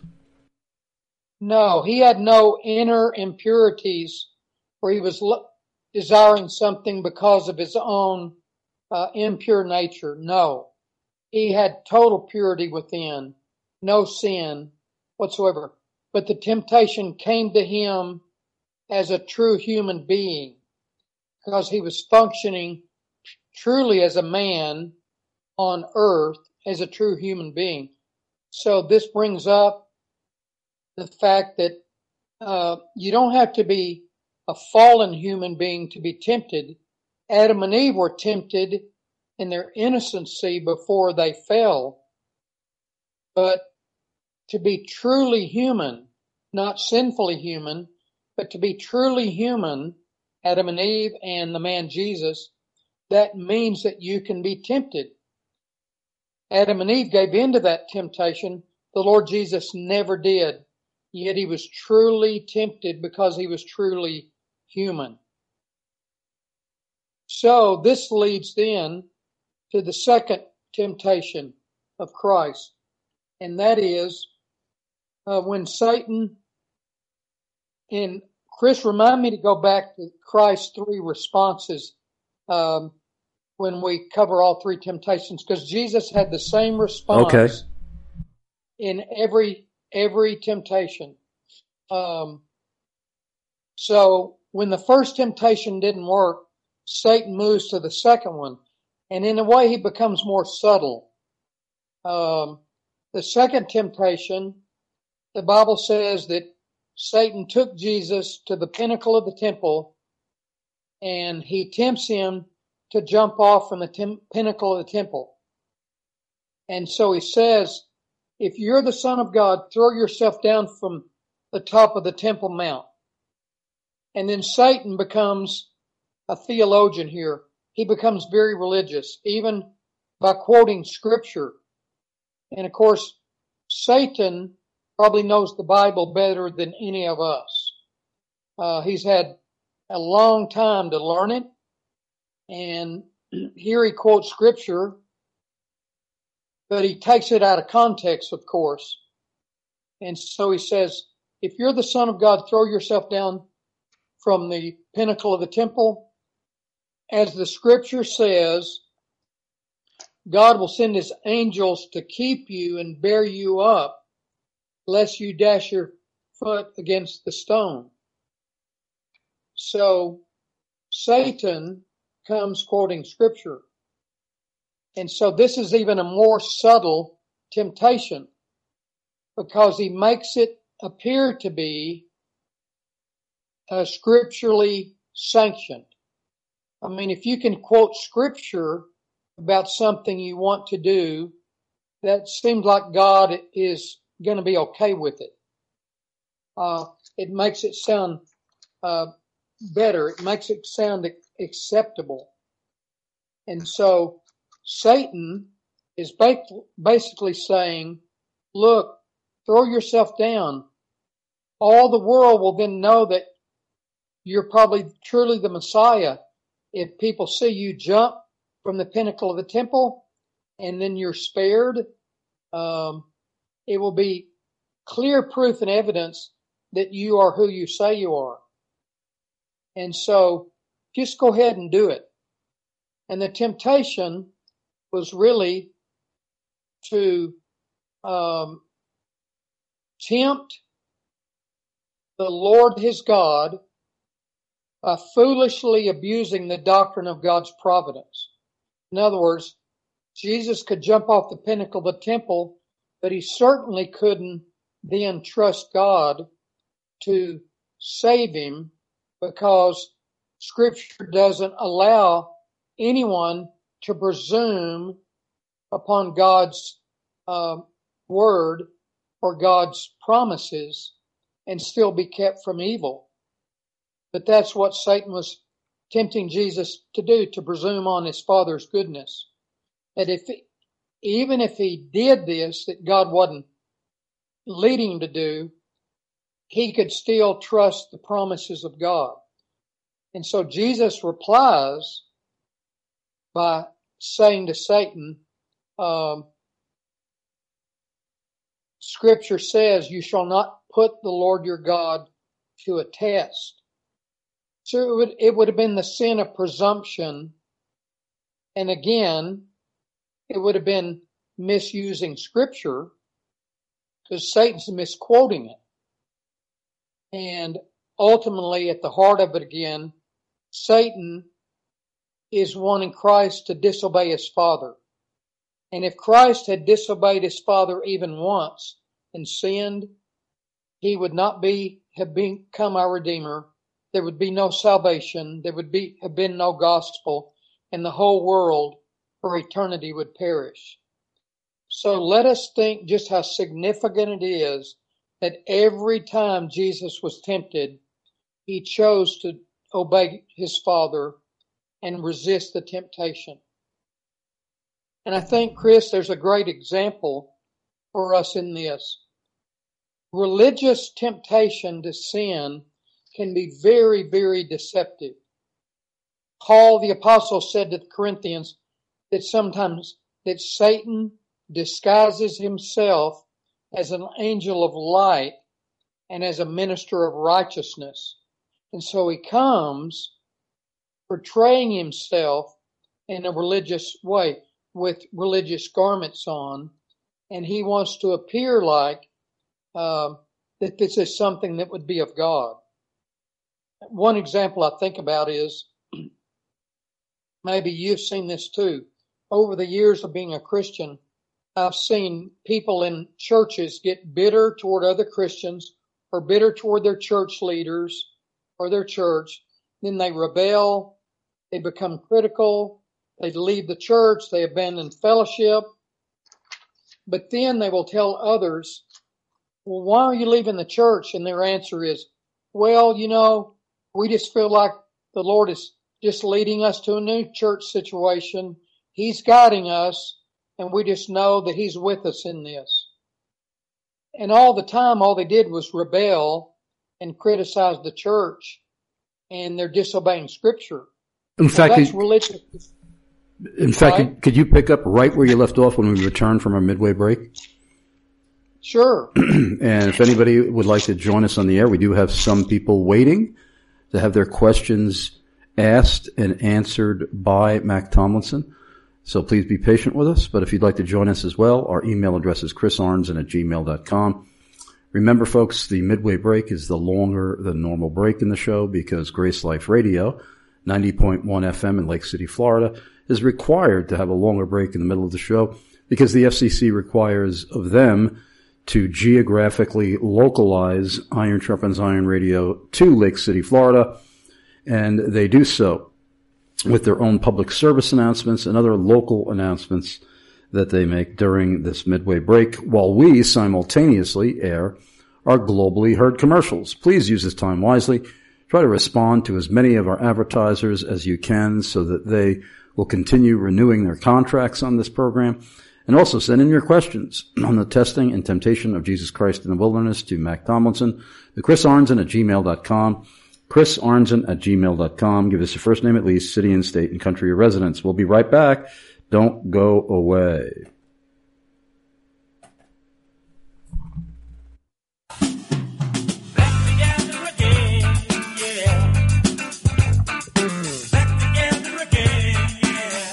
No, he had no inner impurities where he was lo- desiring something because of his own uh, impure nature. No, he had total purity within, no sin whatsoever. But the temptation came to him as a true human being because he was functioning truly as a man on earth, as a true human being. So this brings up the fact that uh, you don't have to be a fallen human being to be tempted. Adam and Eve were tempted in their innocency before they fell. But to be truly human, not sinfully human, but to be truly human, Adam and Eve and the man Jesus, that means that you can be tempted. Adam and Eve gave in to that temptation. The Lord Jesus never did. Yet he was truly tempted because he was truly human. So this leads then to the second temptation of Christ. And that is uh, when Satan, and Chris, remind me to go back to Christ's three responses um, when we cover all three temptations, because Jesus had the same response Okay. in every every temptation. Um, so when the first temptation didn't work, Satan moves to the second one, and in a way he becomes more subtle. Um, the second temptation, the Bible says that Satan took Jesus to the pinnacle of the temple, and he tempts him to jump off from the tem- pinnacle of the temple. And so he says, if you're the Son of God, throw yourself down from the top of the Temple Mount. And then Satan becomes a theologian here. He becomes very religious, even by quoting Scripture. And of course, Satan probably knows the Bible better than any of us. Uh, he's had a long time to learn it. And here he quotes Scripture, but he takes it out of context, of course. And so he says, if you're the Son of God, throw yourself down from the pinnacle of the temple. As the Scripture says, God will send his angels to keep you and bear you up, lest you dash your foot against the stone. So Satan comes quoting Scripture. And so this is even a more subtle temptation because he makes it appear to be uh, scripturally sanctioned. I mean, if you can quote Scripture about something you want to do, that seems like God is going to be okay with it. Uh, it makes it sound uh, better. It makes it sound acceptable. And so Satan is basically saying, look, throw yourself down. All the world will then know that you're probably truly the Messiah if people see you jump from the pinnacle of the temple and then you're spared. Um, it will be clear proof and evidence that you are who you say you are. And so just go ahead and do it. And the temptation was really to um, tempt the Lord his God by foolishly abusing the doctrine of God's providence. In other words, Jesus could jump off the pinnacle of the temple, but he certainly couldn't then trust God to save him, because Scripture doesn't allow anyone to presume upon God's uh, word or God's promises and still be kept from evil. But that's what Satan was tempting Jesus to do, to presume on his Father's goodness. That if, even if he did this, that God wasn't leading him to do, he could still trust the promises of God. And so Jesus replies by saying to Satan, um, Scripture says, you shall not put the Lord your God to a test. So it would, it would have been the sin of presumption. And again, it would have been misusing Scripture, because Satan's misquoting it. And ultimately, at the heart of it again, Satan is wanting Christ to disobey his Father. And if Christ had disobeyed his Father even once and sinned, he would not be have become our Redeemer. There would be no salvation. There would be have been no gospel, and the whole world for eternity would perish. So let us think just how significant it is that every time Jesus was tempted, he chose to obey his Father and resist the temptation. And I think, Chris, there's a great example for us in this. Religious temptation to sin can be very, very deceptive. Paul the Apostle said to the Corinthians that sometimes that Satan disguises himself as an angel of light and as a minister of righteousness. And so he comes portraying himself in a religious way with religious garments on, and he wants to appear like uh, that this is something that would be of God. One example I think about is, maybe you've seen this too. Over the years of being a Christian, I've seen people in churches get bitter toward other Christians or bitter toward their church leaders or their church. Then they rebel, they become critical, they leave the church, they abandon fellowship. But then they will tell others, well, why are you leaving the church? And their answer is, well, you know, we just feel like the Lord is just leading us to a new church situation. He's guiding us, and we just know that He's with us in this. And all the time, all they did was rebel and criticize the church, and they're disobeying Scripture. In so fact, that's it, religious. in fact, Right? could, could you pick up right where you left off when we returned from our midway break? Sure. And if anybody would like to join us on the air, we do have some people waiting to have their questions asked and answered by Mac Tomlinson. So please be patient with us. But if you'd like to join us as well, our email address is chrisarnson at gmail dot com. Remember, folks, the midway break is the longer than normal break in the show because Grace Life Radio, ninety point one F M in Lake City, Florida, is required to have a longer break in the middle of the show because the F C C requires of them to geographically localize Iron Sharpens Iron Radio to Lake City, Florida, and they do so with their own public service announcements and other local announcements that they make during this midway break, while we simultaneously air our globally heard commercials. Please use this time wisely. Try to respond to as many of our advertisers as you can so that they will continue renewing their contracts on this program. And also send in your questions on the testing and temptation of Jesus Christ in the wilderness to Mac Tomlinson, the Chris Arnson at gmail dot com, Chris Arnson at gmail dot com. Give us your first name at least, city and state and country of residence. We'll be right back. Don't go away. Back together again, yeah.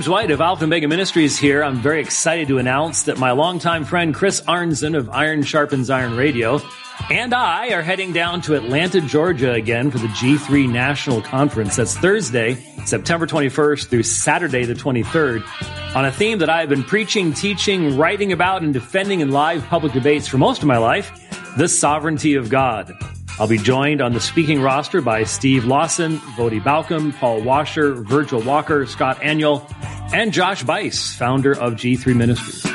James White of Alpha and Omega Ministries here. I'm very excited to announce that my longtime friend Chris Arnzen of Iron Sharpens Iron Radio and I are heading down to Atlanta, Georgia again for the G three National Conference. That's Thursday, September twenty-first through Saturday the twenty-third, on a theme that I've been preaching, teaching, writing about, and defending in live public debates for most of my life, the sovereignty of God. I'll be joined on the speaking roster by Steve Lawson, Vodi Balcom, Paul Washer, Virgil Walker, Scott Aniol, and Josh Bice, founder of G three Ministries.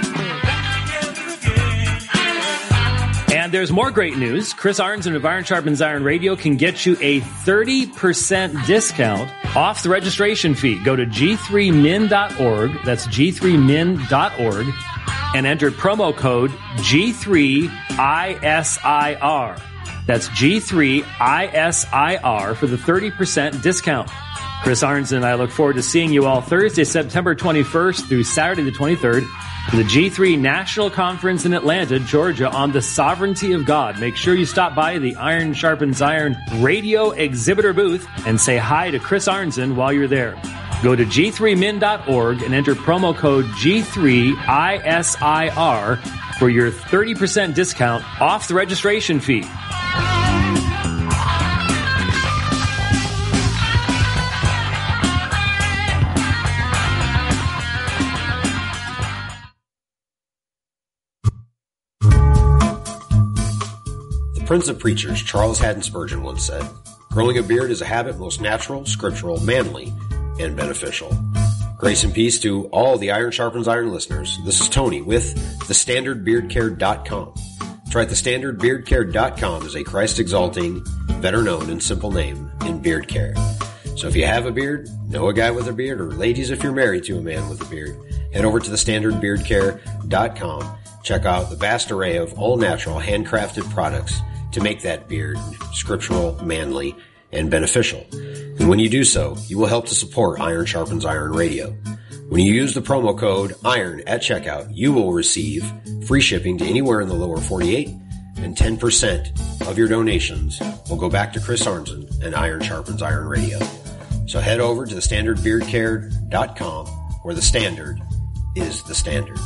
And there's more great news. Chris Arnzen of Iron Sharpens Iron Radio can get you a thirty percent discount off the registration fee. Go to G three min dot org. That's G three min dot org. And enter promo code G three I S I R. That's G three I S I R for the thirty percent discount. Chris Arnzen and I look forward to seeing you all Thursday, September twenty-first through Saturday the twenty-third for the G three National Conference in Atlanta, Georgia on the sovereignty of God. Make sure you stop by the Iron Sharpens Iron Radio exhibitor booth and say hi to Chris Arnzen while you're there. Go to G three min dot org and enter promo code G three I S I R for your thirty percent discount off the registration fee. Prince of Preachers, Charles Haddon Spurgeon, once said, "Growing a beard is a habit most natural, scriptural, manly, and beneficial." Grace and peace to all the Iron Sharpens Iron listeners. This is Tony with the standard beard care dot com. That's right, the standard beard care dot com is a Christ-exalting, better-known, and simple name in beard care. So if you have a beard, know a guy with a beard, or ladies, if you're married to a man with a beard, head over to the standard beard care dot com. Check out the vast array of all-natural, handcrafted products to make that beard scriptural, manly, and beneficial. And when you do so, you will help to support Iron Sharpens Iron Radio. When you use the promo code IRON at checkout, you will receive free shipping to anywhere in the lower forty-eight, and ten percent of your donations will go back to Chris Arnzen and Iron Sharpens Iron Radio. So head over to the standard beard care dot com, where the standard is the standard.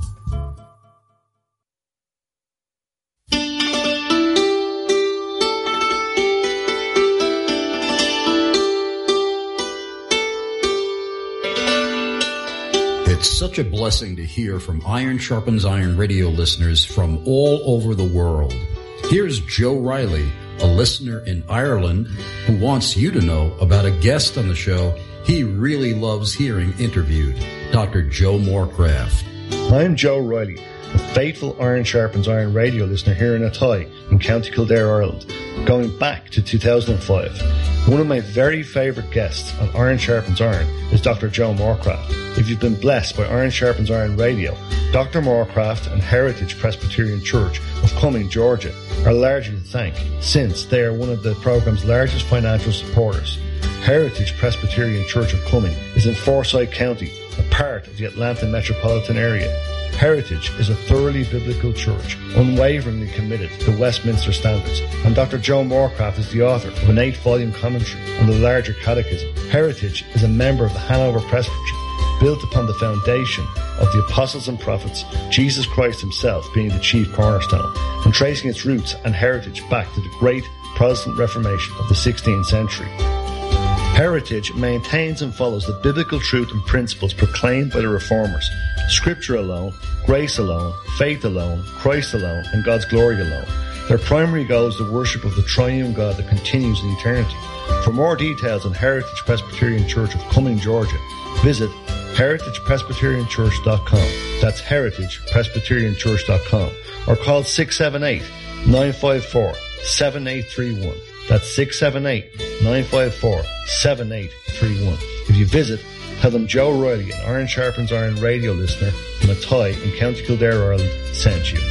It's such a blessing to hear from Iron Sharpens Iron Radio listeners from all over the world. Here's Joe Riley, a listener in Ireland, who wants you to know about a guest on the show he really loves hearing interviewed, Doctor Joe Morecraft. I'm Joe Riley, a faithful Iron Sharpens Iron Radio listener here in Athy in County Kildare, Ireland, going back to two thousand five. One of my very favourite guests on Iron Sharpens Iron is Doctor Joe Morecraft. If you've been blessed by Iron Sharpens Iron Radio, Doctor Morecraft and Heritage Presbyterian Church of Cumming, Georgia, are largely to thank, since they are one of the programme's largest financial supporters. Heritage Presbyterian Church of Cumming is in Forsyth County, a part of the Atlanta metropolitan area. Heritage is a thoroughly biblical church, unwaveringly committed to the Westminster Standards, and Doctor Joe Morecraft is the author of an eight-volume commentary on the larger catechism. Heritage is a member of the Hanover Presbytery, built upon the foundation of the apostles and prophets, Jesus Christ himself being the chief cornerstone, and tracing its roots and heritage back to the great Protestant Reformation of the sixteenth century. Heritage maintains and follows the biblical truth and principles proclaimed by the Reformers. Scripture alone, grace alone, faith alone, Christ alone, and God's glory alone. Their primary goal is the worship of the triune God that continues in eternity. For more details on Heritage Presbyterian Church of Cumming, Georgia, visit heritage presbyterian church dot com. That's heritage presbyterian church dot com. Or call six seven eight, nine five four, seven eight three one. That's six seven eight, nine five four, seven eight three one. If you visit, tell them Joe Riley, an Iron Sharpens Iron radio listener from Athy in County Kildare, Ireland, sent you.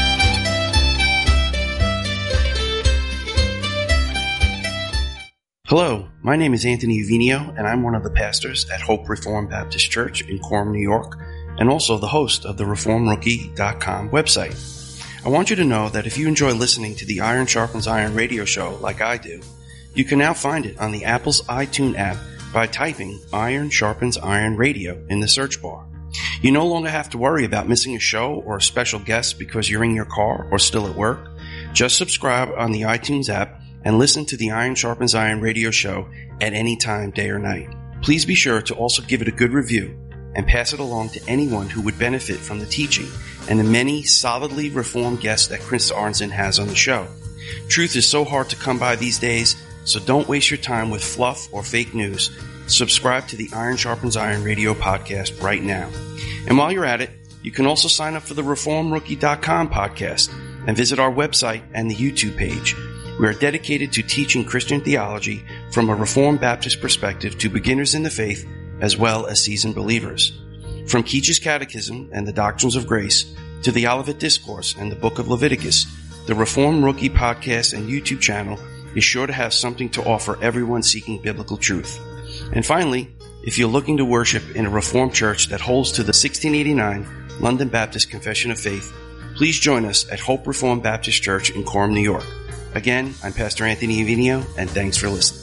Hello, my name is Anthony Uvinio, and I'm one of the pastors at Hope Reformed Baptist Church in Quorum, New York, and also the host of the reform rookie dot com website. I want you to know that if you enjoy listening to the Iron Sharpens Iron radio show like I do, you can now find it on the Apple's iTunes app by typing Iron Sharpens Iron Radio in the search bar. You no longer have to worry about missing a show or a special guest because you're in your car or still at work. Just subscribe on the iTunes app and listen to the Iron Sharpens Iron Radio show at any time, day or night. Please be sure to also give it a good review and pass it along to anyone who would benefit from the teaching and the many solidly reformed guests that Chris Arnzen has on the show. Truth is so hard to come by these days, so don't waste your time with fluff or fake news. Subscribe to the Iron Sharpens Iron Radio podcast right now. And while you're at it, you can also sign up for the reform rookie dot com podcast and visit our website and the YouTube page. We are dedicated to teaching Christian theology from a Reformed Baptist perspective to beginners in the faith as well as seasoned believers. From Keach's Catechism and the Doctrines of Grace to the Olivet Discourse and the Book of Leviticus, the Reform Rookie podcast and YouTube channel is sure to have something to offer everyone seeking biblical truth. And finally, if you're looking to worship in a Reformed church that holds to the sixteen eighty-nine London Baptist Confession of Faith, please join us at Hope Reformed Baptist Church in Coram, New York. Again, I'm Pastor Anthony Avino, and thanks for listening.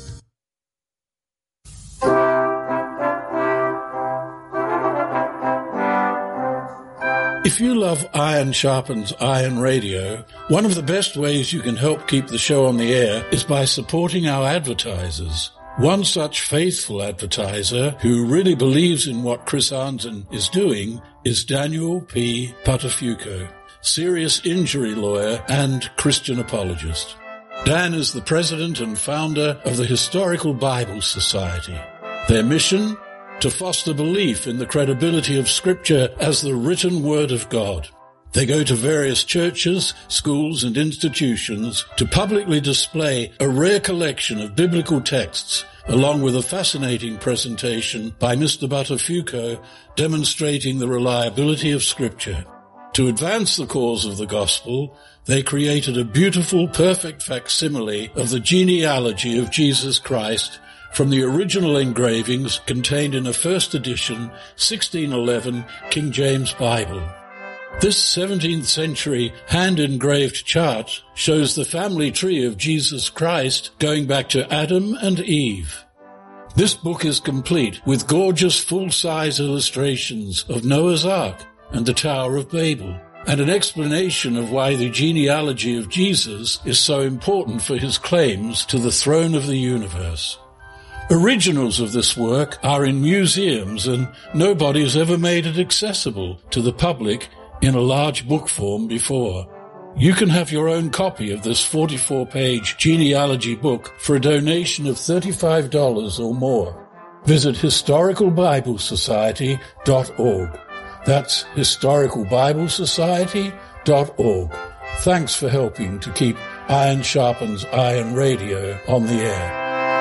If you love Iron Sharpens Iron Radio, one of the best ways you can help keep the show on the air is by supporting our advertisers. One such faithful advertiser who really believes in what Chris Arnzen is doing is Daniel P. Patafuco, serious injury lawyer and Christian apologist. Dan is the president and founder of the Historical Bible Society. Their mission? To foster belief in the credibility of Scripture as the written Word of God. They go to various churches, schools, and institutions to publicly display a rare collection of biblical texts, along with a fascinating presentation by Mister Buttafuoco demonstrating the reliability of Scripture. To advance the cause of the gospel, they created a beautiful, perfect facsimile of the genealogy of Jesus Christ from the original engravings contained in a first edition sixteen eleven King James Bible. This seventeenth century hand-engraved chart shows the family tree of Jesus Christ going back to Adam and Eve. This book is complete with gorgeous full-size illustrations of Noah's Ark and the Tower of Babel, and an explanation of why the genealogy of Jesus is so important for his claims to the throne of the universe. Originals of this work are in museums, and nobody has ever made it accessible to the public in a large book form before. You can have your own copy of this forty-four page genealogy book for a donation of thirty-five dollars or more. Visit historical bible society dot org. That's historical bible society dot org. Thanks for helping to keep Iron Sharpens Iron Radio on the air.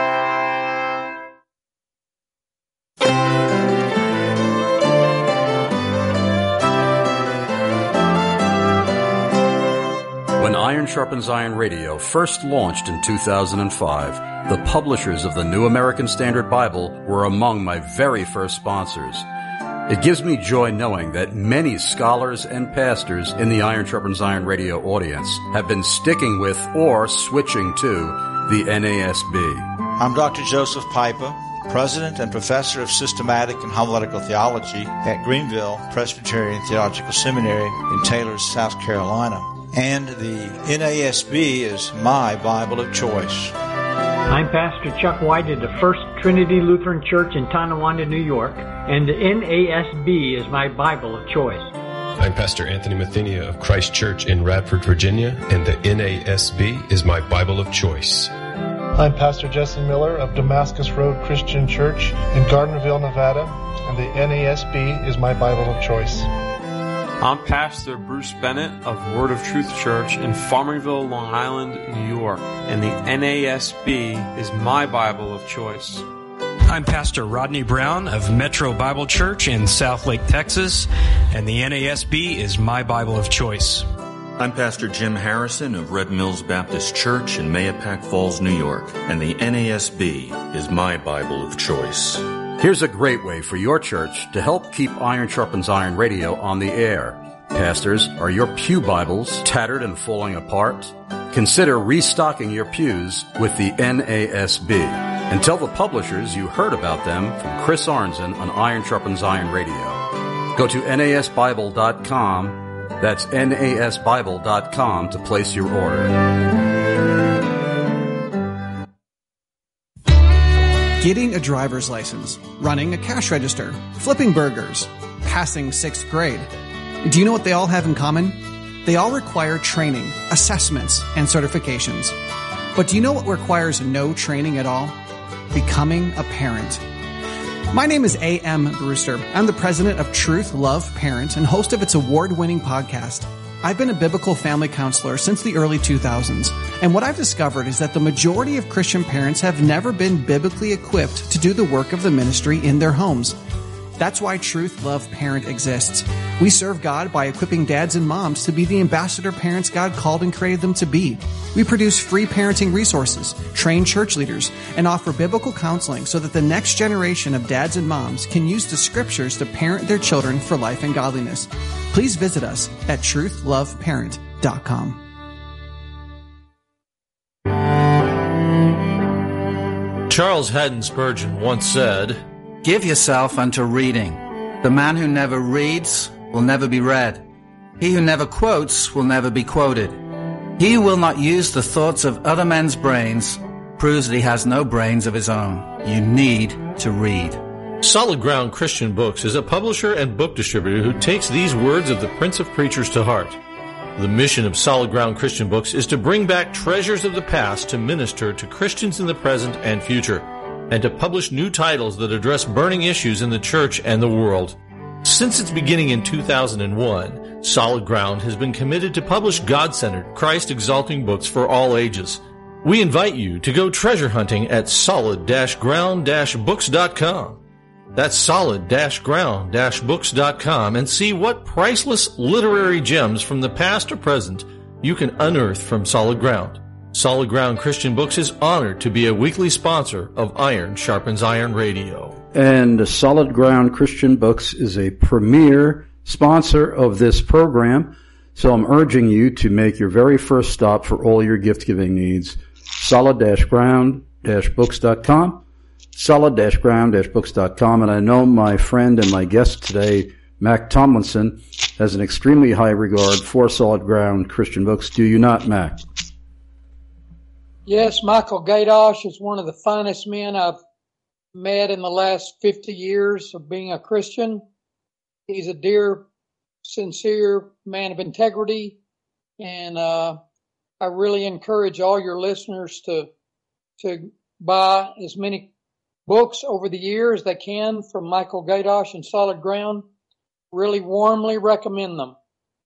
When Iron Sharpens Iron Radio first launched in two thousand five, the publishers of the New American Standard Bible were among my very first sponsors. It gives me joy knowing that many scholars and pastors in the Iron Sharpens Iron Radio audience have been sticking with or switching to the N A S B. I'm Doctor Joseph Pipa, President and Professor of Systematic and Homiletical Theology at Greenville Presbyterian Theological Seminary in Taylor, South Carolina. And the N A S B is my Bible of choice. I'm Pastor Chuck White at the First Trinity Lutheran Church in Tonawanda, New York, and the N A S B is my Bible of choice. I'm Pastor Anthony Mathenia of Christ Church in Radford, Virginia, and the N A S B is my Bible of choice. I'm Pastor Jesse Miller of Damascus Road Christian Church in Gardnerville, Nevada, and the N A S B is my Bible of choice. I'm Pastor Bruce Bennett of Word of Truth Church in Farmingville, Long Island, New York, and the N A S B is my Bible of choice. I'm Pastor Rodney Brown of Metro Bible Church in Southlake, Texas, and the N A S B is my Bible of choice. I'm Pastor Jim Harrison of Red Mills Baptist Church in Mahopac Falls, New York, and the N A S B is my Bible of choice. Here's a great way for your church to help keep Iron Sharpens Iron Radio on the air. Pastors, are your pew Bibles tattered and falling apart? Consider restocking your pews with the N A S B. And tell the publishers you heard about them from Chris Arnzen on Iron Sharpens Iron Radio. Go to N A S Bible dot com. That's N A S Bible dot com to place your order. Getting a driver's license, running a cash register, flipping burgers, passing sixth grade. Do you know what they all have in common? They all require training, assessments, and certifications. But do you know what requires no training at all? Becoming a parent. My name is A M Brewster. I'm the president of Truth Love Parent and host of its award-winning podcast. I've been a biblical family counselor since the early two thousands, and what I've discovered is that the majority of Christian parents have never been biblically equipped to do the work of the ministry in their homes. That's why Truth Love Parent exists. We serve God by equipping dads and moms to be the ambassador parents God called and created them to be. We produce free parenting resources, train church leaders, and offer biblical counseling so that the next generation of dads and moms can use the scriptures to parent their children for life and godliness. Please visit us at truth love parent dot com. Charles Haddon Spurgeon once said, "Give yourself unto reading. The man who never reads will never be read. He who never quotes will never be quoted. He who will not use the thoughts of other men's brains proves that he has no brains of his own. You need to read." Solid Ground Christian Books is a publisher and book distributor who takes these words of the Prince of Preachers to heart. The mission of Solid Ground Christian Books is to bring back treasures of the past to minister to Christians in the present and future, and to publish new titles that address burning issues in the church and the world. Since its beginning in two thousand one, Solid Ground has been committed to publish God-centered, Christ-exalting books for all ages. We invite you to go treasure hunting at solid ground books dot com. That's solid ground books dot com and see what priceless literary gems from the past or present you can unearth from Solid Ground. Solid Ground Christian Books is honored to be a weekly sponsor of Iron Sharpens Iron Radio. And Solid Ground Christian Books is a premier sponsor of this program, so I'm urging you to make your very first stop for all your gift-giving needs. solid ground books dot com, solid ground books dot com, and I know my friend and my guest today, Mac Tomlinson, has an extremely high regard for Solid Ground Christian Books. Do you not, Mac? Yes, Michael Gaydosh is one of the finest men I've met in the last fifty years of being a Christian. He's a dear, sincere man of integrity, and uh, I really encourage all your listeners to to buy as many books over the years they can from Michael Gaydosh and Solid Ground. Really warmly recommend them.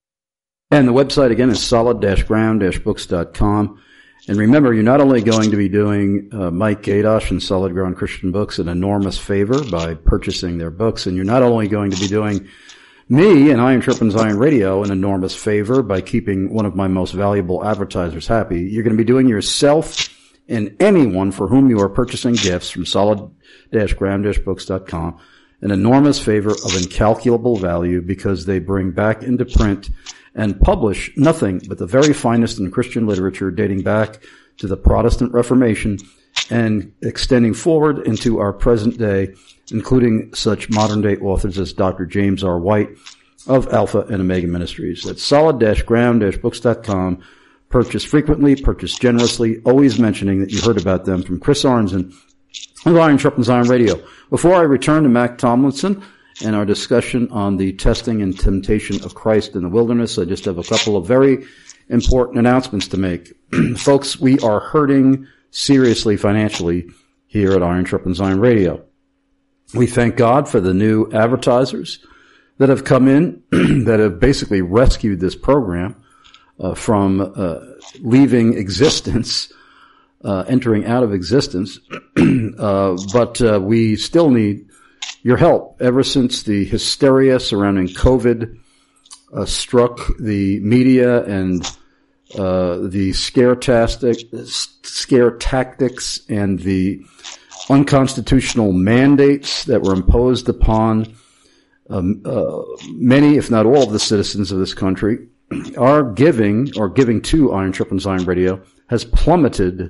And the website again is solid ground books dot com. And remember, you're not only going to be doing uh, Mike Gaydosh and Solid Ground Christian Books an enormous favor by purchasing their books, and you're not only going to be doing me and Iron Sharpens Iron Radio an enormous favor by keeping one of my most valuable advertisers happy. You're going to be doing yourself and anyone for whom you are purchasing gifts from solid ground books dot com an enormous favor of incalculable value, because they bring back into print and publish nothing but the very finest in Christian literature dating back to the Protestant Reformation and extending forward into our present day, including such modern-day authors as Doctor James R. White of Alpha and Omega Ministries. That's solid ground books dot com. Purchase frequently, purchase generously, always mentioning that you heard about them from Chris Arnzen of Iron Sharpens Iron Radio. Before I return to Mac Tomlinson and our discussion on the testing and temptation of Christ in the wilderness, I just have a couple of very important announcements to make. Folks, we are hurting seriously financially here at Iron Sharpens Iron Radio. We thank God for the new advertisers that have come in that have basically rescued this program uh, from uh, leaving existence, uh, entering out of existence. uh, but uh, we still need your help. Ever since the hysteria surrounding COVID uh, struck the media and uh, the scare, tastic, scare tactics and the unconstitutional mandates that were imposed upon um, uh, many, if not all, of the citizens of this country, our giving, or giving to Iron Sharpens Iron Radio, has plummeted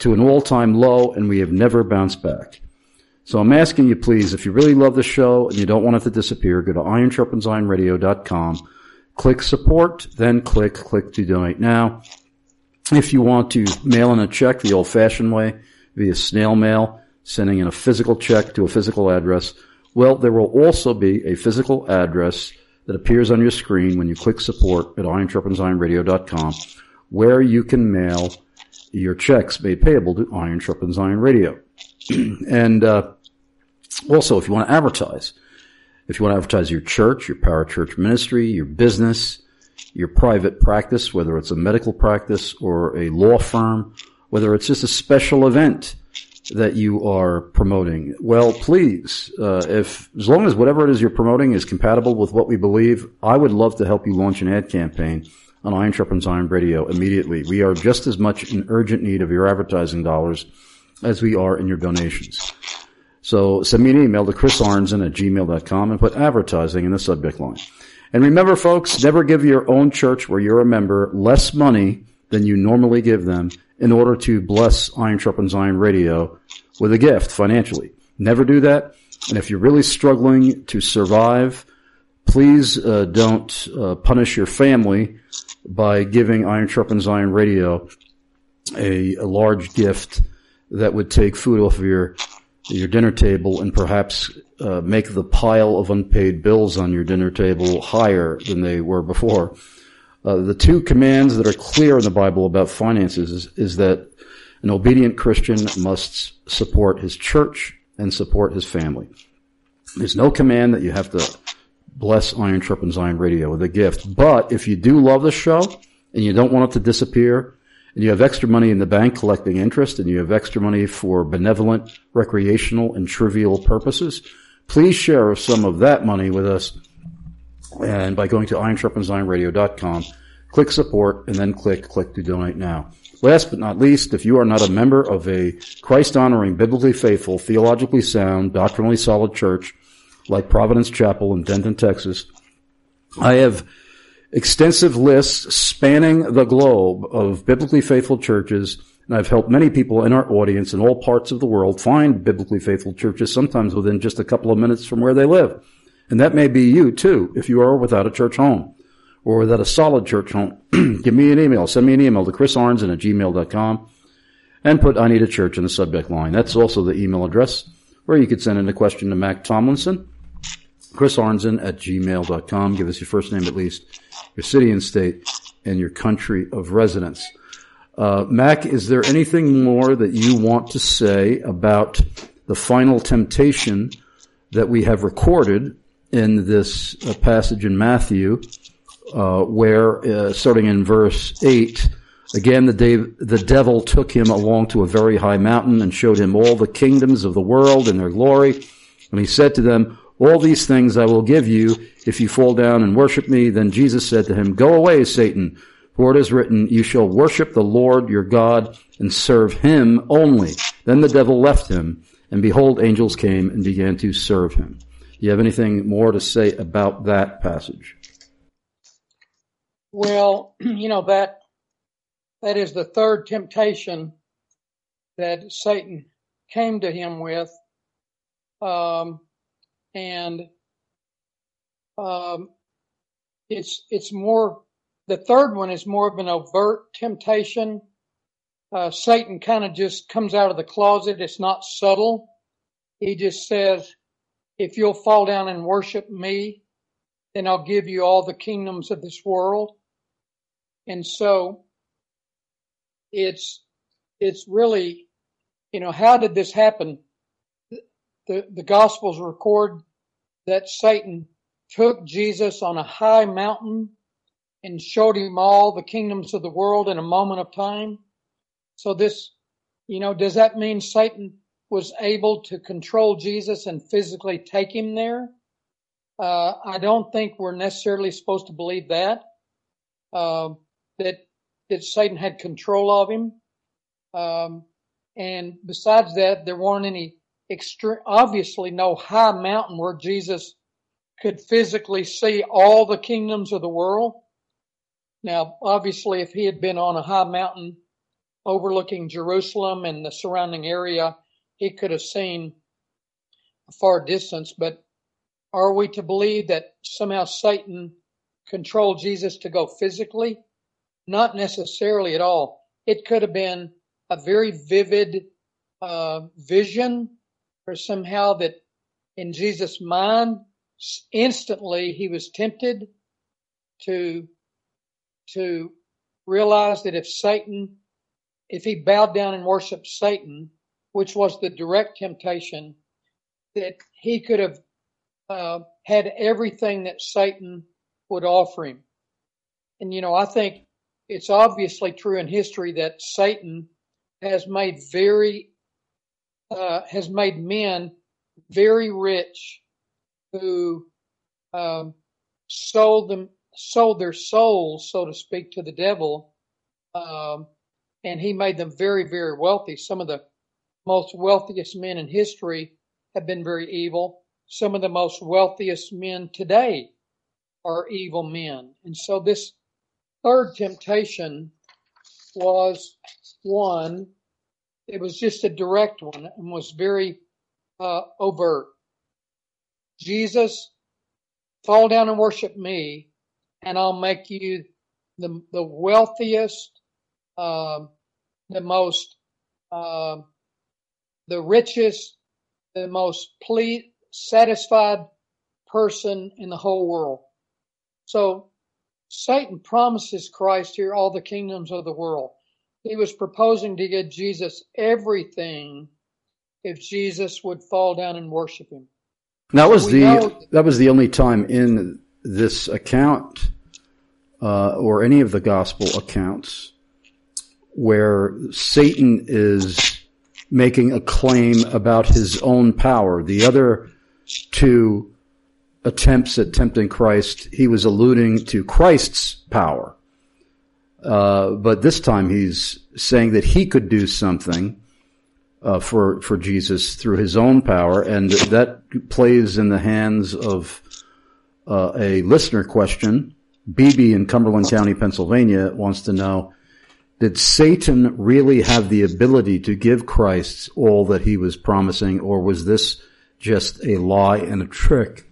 to an all-time low, and we have never bounced back. So I'm asking you, please, if you really love the show and you don't want it to disappear, go to iron sharpens iron radio dot com, click support, then click click to donate now. If you want to mail in a check the old-fashioned way, via snail mail, sending in a physical check to a physical address, well, there will also be a physical address that appears on your screen when you click support at iron sharpens iron radio dot com, where you can mail your checks made payable to Iron Sharpens Iron Radio. And uh, also, if you want to advertise, if you want to advertise your church, your parachurch ministry, your business, your private practice, whether it's a medical practice or a law firm, whether it's just a special event that you are promoting, well, please, uh, if as long as whatever it is you're promoting is compatible with what we believe, I would love to help you launch an ad campaign on Iron Sharpens Iron Radio immediately. We are just as much in urgent need of your advertising dollars as we are in your donations. So send me an email to chris arnzen at gmail dot com and put advertising in the subject line. And remember, folks, never give your own church where you're a member less money than you normally give them in order to bless Iron Sharpens Iron Radio with a gift financially. Never do that. And if you're really struggling to survive, please uh, don't uh, punish your family by giving Iron Sharpens Iron Radio a, a large gift that would take food off of your your dinner table and perhaps uh, make the pile of unpaid bills on your dinner table higher than they were before. Uh, the two commands that are clear in the Bible about finances is, is that an obedient Christian must support his church and support his family. There's no command that you have to bless Iron Sharpens Iron Radio with a gift. But if you do love the show and you don't want it to disappear, and you have extra money in the bank collecting interest, and you have extra money for benevolent, recreational, and trivial purposes, please share some of that money with us. And by going to iron sharpens iron radio dot com, click support, and then click click to donate now. Last but not least, if you are not a member of a Christ-honoring, biblically faithful, theologically sound, doctrinally solid church like Providence Chapel in Denton, Texas, I have extensive lists spanning the globe of biblically faithful churches, and I've helped many people in our audience in all parts of the world find biblically faithful churches, sometimes within just a couple of minutes from where they live. And that may be you, too, if you are without a church home or without a solid church home. Give me an email. Send me an email to chris arnzen at gmail dot com and put I need a church in the subject line. That's also the email address where you could send in a question to Mac Tomlinson, chris arnzen at gmail dot com. Give us your first name at least, your city and state, and your country of residence. Uh, Mac, is there anything more that you want to say about the final temptation that we have recorded in this uh, passage in Matthew, uh, where, uh, starting in verse eight, again, the, day, the devil took him along to a very high mountain and showed him all the kingdoms of the world and their glory. And he said to them, all these things I will give you if you fall down and worship me. Then Jesus said to him, go away, Satan, for it is written, you shall worship the Lord your God and serve him only. Then the devil left him, and behold, angels came and began to serve him. Do you have anything more to say about that passage? Well, you know, that that is the third temptation that Satan came to him with. Um, and um, it's it's more, the third one is more of an overt temptation. Uh, Satan kind of just comes out of the closet. It's not subtle. He just says, if you'll fall down and worship me, then I'll give you all the kingdoms of this world. And so it's, it's really, you know, how did this happen? The, the Gospels record that Satan took Jesus on a high mountain and showed him all the kingdoms of the world in a moment of time. So this, you know, does that mean Satan was able to control Jesus and physically take him there? Uh, I don't think we're necessarily supposed to believe that, uh, that, that Satan had control of him. Um, and besides that, there weren't any extreme, obviously no high mountain where Jesus could physically see all the kingdoms of the world. Now, obviously, if he had been on a high mountain overlooking Jerusalem and the surrounding area, he could have seen a far distance. But are we to believe that somehow Satan controlled Jesus to go physically? Not necessarily at all. It could have been a very vivid uh, vision, or somehow that in Jesus' mind, instantly he was tempted to, to realize that if Satan, if he bowed down and worshiped Satan, which was the direct temptation, that he could have uh, had everything that Satan would offer him. And, you know, I think it's obviously true in history that Satan has made very, uh, has made men very rich who um, sold them, sold their souls, so to speak, to the devil, um, and he made them very, very wealthy. Some of the most wealthiest men in history have been very evil. Some of the most wealthiest men today are evil men. And so this third temptation was one, it was just a direct one and was very uh, overt. Jesus, fall down and worship me, and I'll make you the, the wealthiest, uh, the most, uh, the richest, the most ple- satisfied person in the whole world. So Satan promises Christ here all the kingdoms of the world. He was proposing to give Jesus everything if Jesus would fall down and worship him. That was We the know- that was the only time in this account, uh, or any of the gospel accounts, where Satan is making a claim about his own power. The other two attempts at tempting Christ, he was alluding to Christ's power. Uh, but this time he's saying that he could do something uh, for for Jesus through his own power, and that plays in the hands of uh, a listener question. B B in Cumberland County, Pennsylvania, wants to know, did Satan really have the ability to give Christ all that he was promising, or was this just a lie and a trick?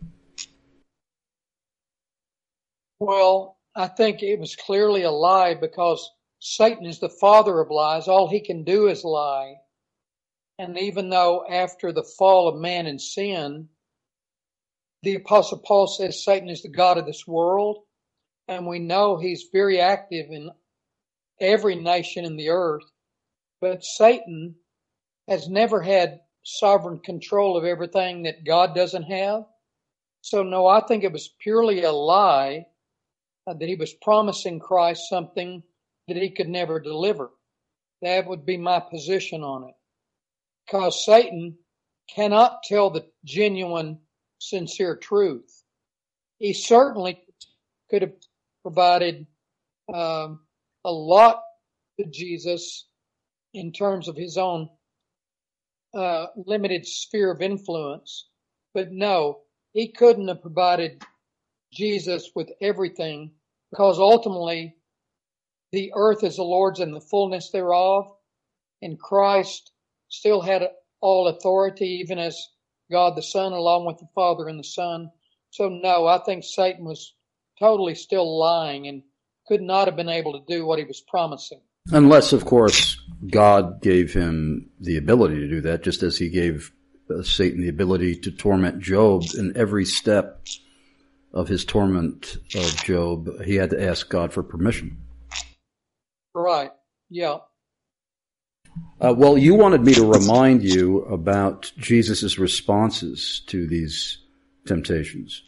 Well, I think it was clearly a lie, because Satan is the father of lies. All he can do is lie. And even though after the fall of man and sin, the Apostle Paul says Satan is the god of this world, and we know he's very active in every nation in the earth, but Satan has never had sovereign control of everything that God doesn't have. So no, I think it was purely a lie uh, that he was promising Christ something that he could never deliver. That would be my position on it. Because Satan cannot tell the genuine, sincere truth. He certainly could have provided um, a lot to Jesus in terms of his own uh, limited sphere of influence. But no, he couldn't have provided Jesus with everything, because ultimately the earth is the Lord's and the fullness thereof, and Christ still had all authority, even as God the Son, along with the Father and the Son. So no, I think Satan was totally still lying and could not have been able to do what he was promising. Unless, of course, God gave him the ability to do that, just as he gave uh, Satan the ability to torment Job. In every step of his torment of Job, he had to ask God for permission. Right, yeah. Uh, well, you wanted me to remind you about Jesus' responses to these temptations.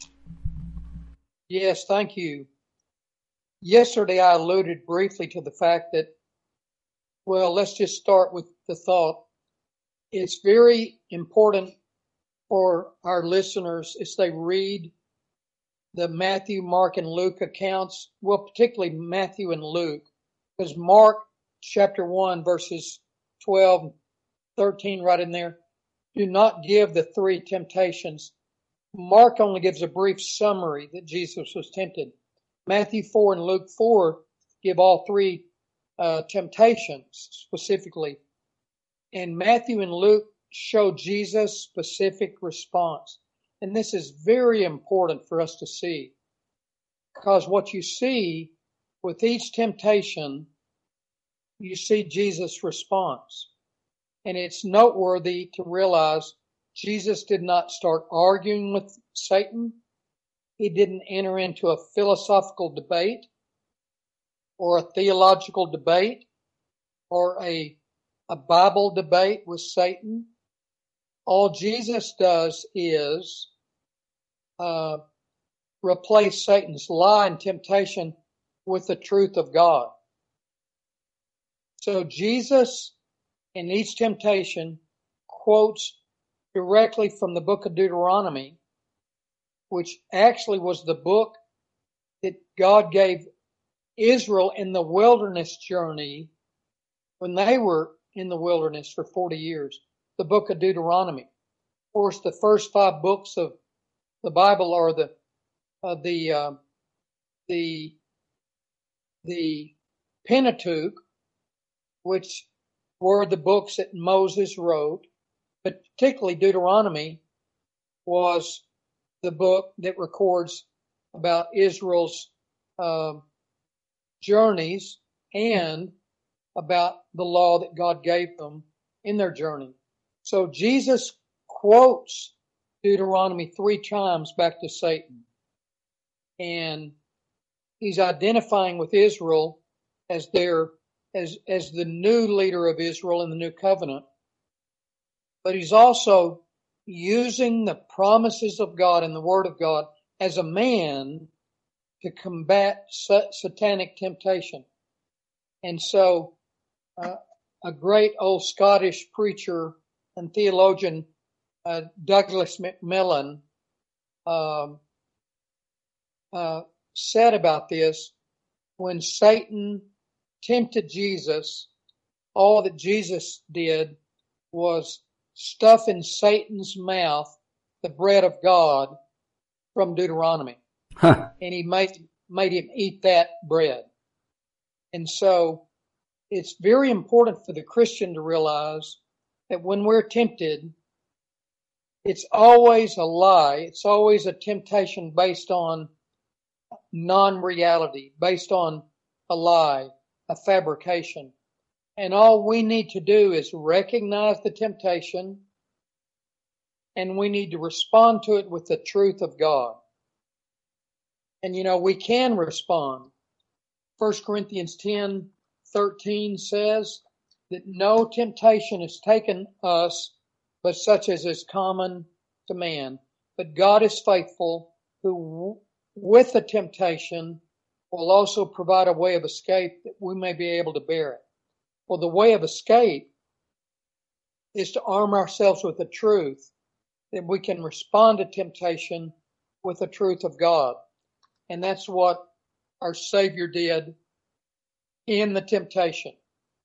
Yes, thank you. Yesterday I alluded briefly to the fact that, well, let's just start with the thought. It's very important for our listeners as they read the Matthew, Mark, and Luke accounts, well, particularly Matthew and Luke, because Mark chapter one, verses twelve, thirteen, right in there, do not give the three temptations. Mark only gives a brief summary that Jesus was tempted. Matthew four and Luke four give all three uh, temptations specifically. And Matthew and Luke show Jesus' specific response. And this is very important for us to see, because what you see with each temptation, you see Jesus' response. And it's noteworthy to realize Jesus did not start arguing with Satan. He didn't enter into a philosophical debate or a theological debate or a, a Bible debate with Satan. All Jesus does is uh, replace Satan's lie and temptation with the truth of God. So Jesus, in each temptation, quotes directly from the book of Deuteronomy, which actually was the book that God gave Israel in the wilderness journey when they were in the wilderness for forty years, the book of Deuteronomy. Of course, the first five books of the Bible are the uh, the uh, the the Pentateuch, which were the books that Moses wrote, but particularly Deuteronomy was the book that records about Israel's uh, journeys and about the law that God gave them in their journey. So Jesus quotes Deuteronomy three times back to Satan. And he's identifying with Israel as their as as the new leader of Israel in the new covenant. But he's also using the promises of God and the Word of God as a man to combat satanic temptation. And so uh, a great old Scottish preacher and theologian, uh, Douglas Macmillan, um, uh, said about this, when Satan tempted Jesus, all that Jesus did was stuff in Satan's mouth the bread of God from Deuteronomy. Huh. And he made, made him eat that bread. And so it's very important for the Christian to realize that when we're tempted, it's always a lie. It's always a temptation based on non-reality, based on a lie, a fabrication. And all we need to do is recognize the temptation, and we need to respond to it with the truth of God. And you know, we can respond. First Corinthians ten thirteen says that no temptation has taken us but such as is common to man. But God is faithful, who with the temptation will also provide a way of escape that we may be able to bear it. Well, the way of escape is to arm ourselves with the truth, that we can respond to temptation with the truth of God. And that's what our Savior did in the temptation.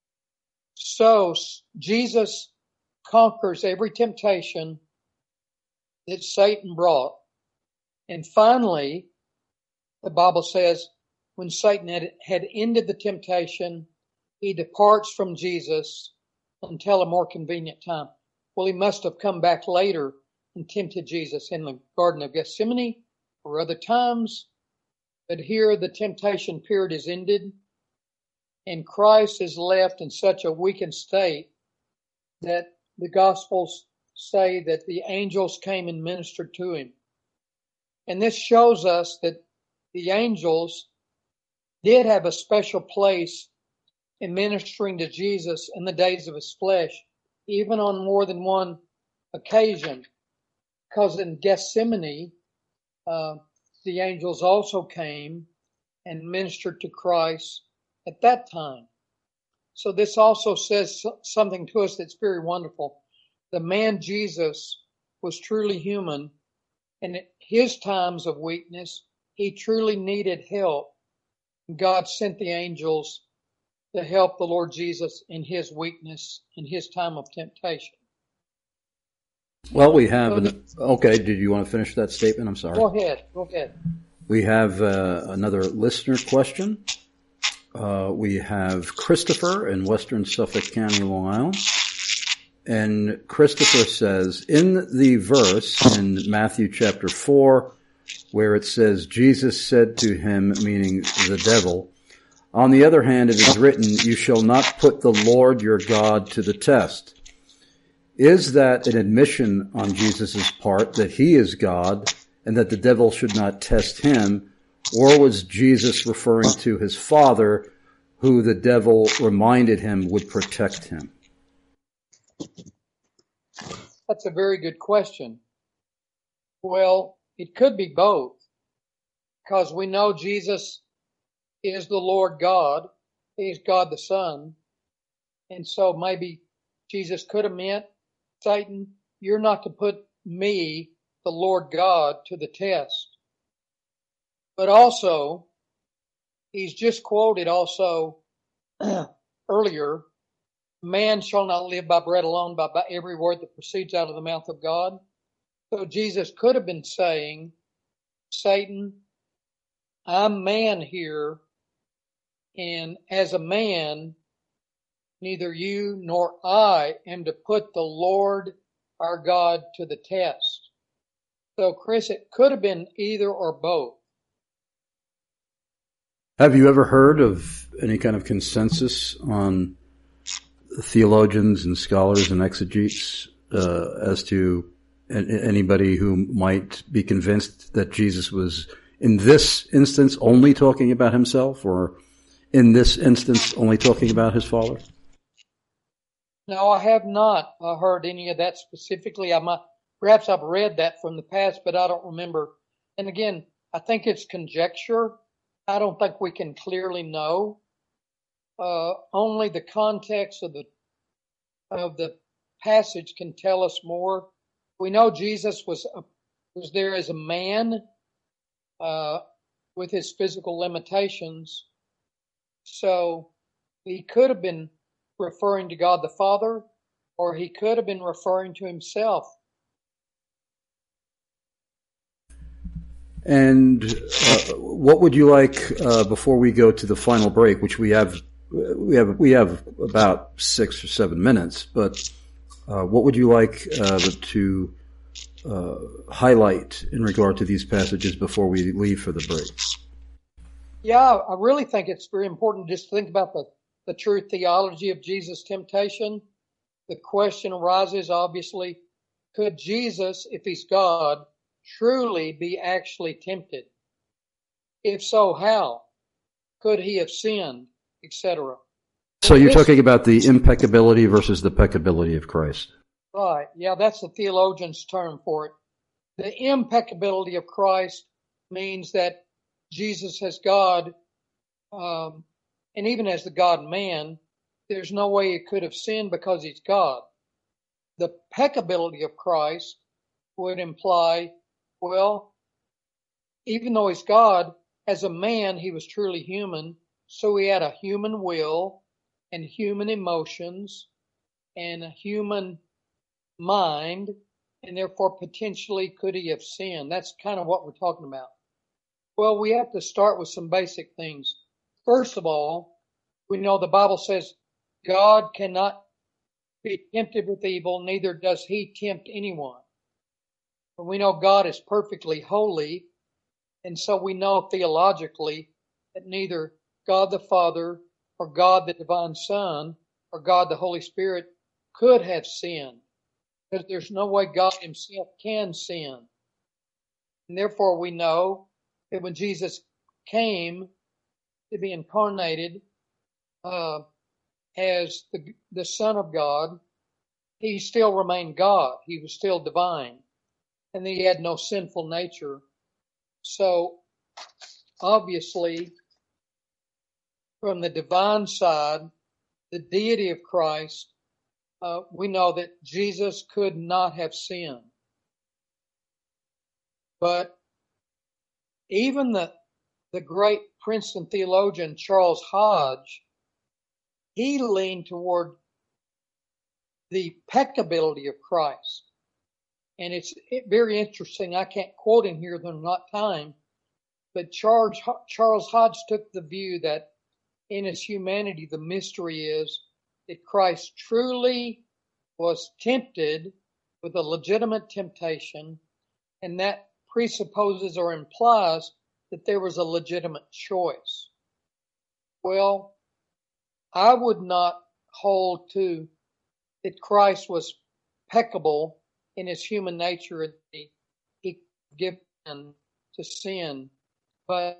So Jesus conquers every temptation that Satan brought. And finally, the Bible says, when Satan had, had ended the temptation, he departs from Jesus until a more convenient time. Well, he must have come back later and tempted Jesus in the Garden of Gethsemane or other times. But here the temptation period is ended, and Christ is left in such a weakened state that the Gospels say that the angels came and ministered to him. And this shows us that the angels did have a special place in ministering to Jesus in the days of his flesh, even on more than one occasion. Because in Gethsemane, uh, the angels also came and ministered to Christ at that time. So this also says something to us that's very wonderful. The man Jesus was truly human, and at his times of weakness, he truly needed help. God sent the angels to help the Lord Jesus in his weakness, in his time of temptation. Well, we have an, okay, did you want to finish that statement? I'm sorry. Go ahead, go ahead. We have uh, another listener question. uh, we have Christopher in Western Suffolk County, Long Island. And Christopher says, in the verse in Matthew chapter four, where it says, Jesus said to him, meaning the devil, on the other hand, it is written, you shall not put the Lord your God to the test. Is that an admission on Jesus' part that he is God and that the devil should not test him? Or was Jesus referring to his Father, who the devil reminded him would protect him? That's a very good question. Well, it could be both, because we know Jesus is the Lord God. He's God the Son. And so maybe Jesus could have meant, Satan, you're not to put me, the Lord God, to the test. But also, he's just quoted also earlier, man shall not live by bread alone, but by every word that proceeds out of the mouth of God. So Jesus could have been saying, Satan, I'm man here, and as a man, neither you nor I am to put the Lord our God to the test. So, Chris, it could have been either or both. Have you ever heard of any kind of consensus on theologians and scholars and exegetes uh, as to anybody who might be convinced that Jesus was, in this instance, only talking about himself, or in this instance, only talking about his Father? No, I have not uh, heard any of that specifically. I might, perhaps I've read that from the past, but I don't remember. And again, I think it's conjecture. I don't think we can clearly know. Uh, only the context of the of the passage can tell us more. We know Jesus was a, was there as a man uh, with his physical limitations, so he could have been referring to God the Father, or he could have been referring to himself. And uh, what would you like uh, before we go to the final break, which we have we have we have about six or seven minutes, but uh, what would you like uh, to uh, highlight in regard to these passages before we leave for the break? Yeah, I really think it's very important just to think about the, the true theology of Jesus' temptation. The question arises, obviously, could Jesus, if he's God, truly be actually tempted? If so, how? Could he have sinned, et cetera? So you're talking about the impeccability versus the peccability of Christ. Right. Yeah, that's the theologian's term for it. The impeccability of Christ means that Jesus as God, um, and even as the God-man, there's no way he could have sinned because he's God. The peccability of Christ would imply, well, even though he's God, as a man, he was truly human, so he had a human will and human emotions and a human mind, and therefore potentially could he have sinned? That's kind of what we're talking about. Well, we have to start with some basic things. First of all, we know the Bible says God cannot be tempted with evil, neither does he tempt anyone. And we know God is perfectly holy, and so we know theologically that neither God the Father or God the Divine Son or God the Holy Spirit could have sinned, because there's no way God himself can sin. And therefore we know that when Jesus came to be incarnated uh, as the, the Son of God, he still remained God. He was still divine, and he had no sinful nature. So obviously, from the divine side, the deity of Christ, uh, we know that Jesus could not have sinned. But even the, the great Princeton theologian Charles Hodge, he leaned toward the peccability of Christ. And it's very interesting. I can't quote him here, there's not time. But Charles, Charles Hodge took the view that in his humanity, the mystery is that Christ truly was tempted with a legitimate temptation, and that presupposes or implies that there was a legitimate choice. Well, I would not hold to that Christ was peccable in his human nature, that he, he given to sin. But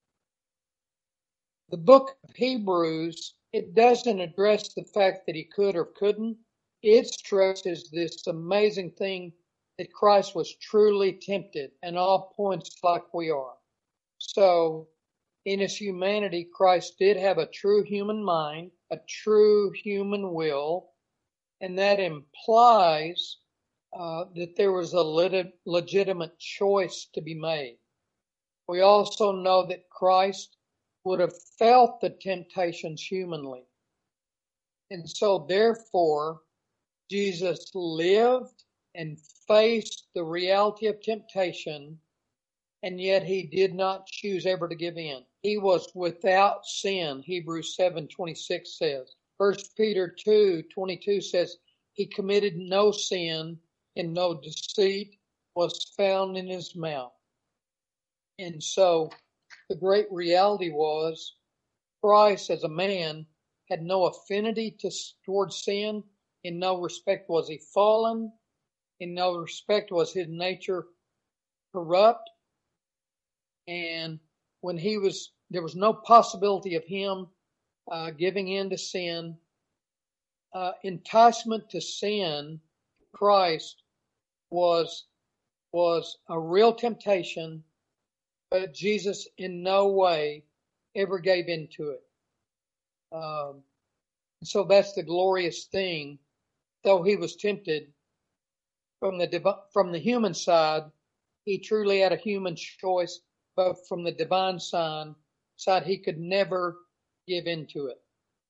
the book of Hebrews, it doesn't address the fact that he could or couldn't. It stresses this amazing thing that Christ was truly tempted in all points like we are. So, in his humanity, Christ did have a true human mind, a true human will, and that implies uh, that there was a lit- legitimate choice to be made. We also know that Christ would have felt the temptations humanly. And so, therefore, Jesus lived and faced the reality of temptation, and yet he did not choose ever to give in. He was without sin, Hebrews seven twenty-six says. First Peter two twenty-two says, he committed no sin, and no deceit was found in his mouth. And so the great reality was Christ as a man had no affinity to, towards sin. In no respect was he fallen. In no respect was his nature corrupt. And when he was, there was no possibility of him uh, giving in to sin. Uh, enticement to sin, Christ was was a real temptation, but Jesus in no way ever gave in to it. Um, so that's the glorious thing. Though he was tempted from the div- from the human side, he truly had a human choice, but from the divine side, side he could never give in to it.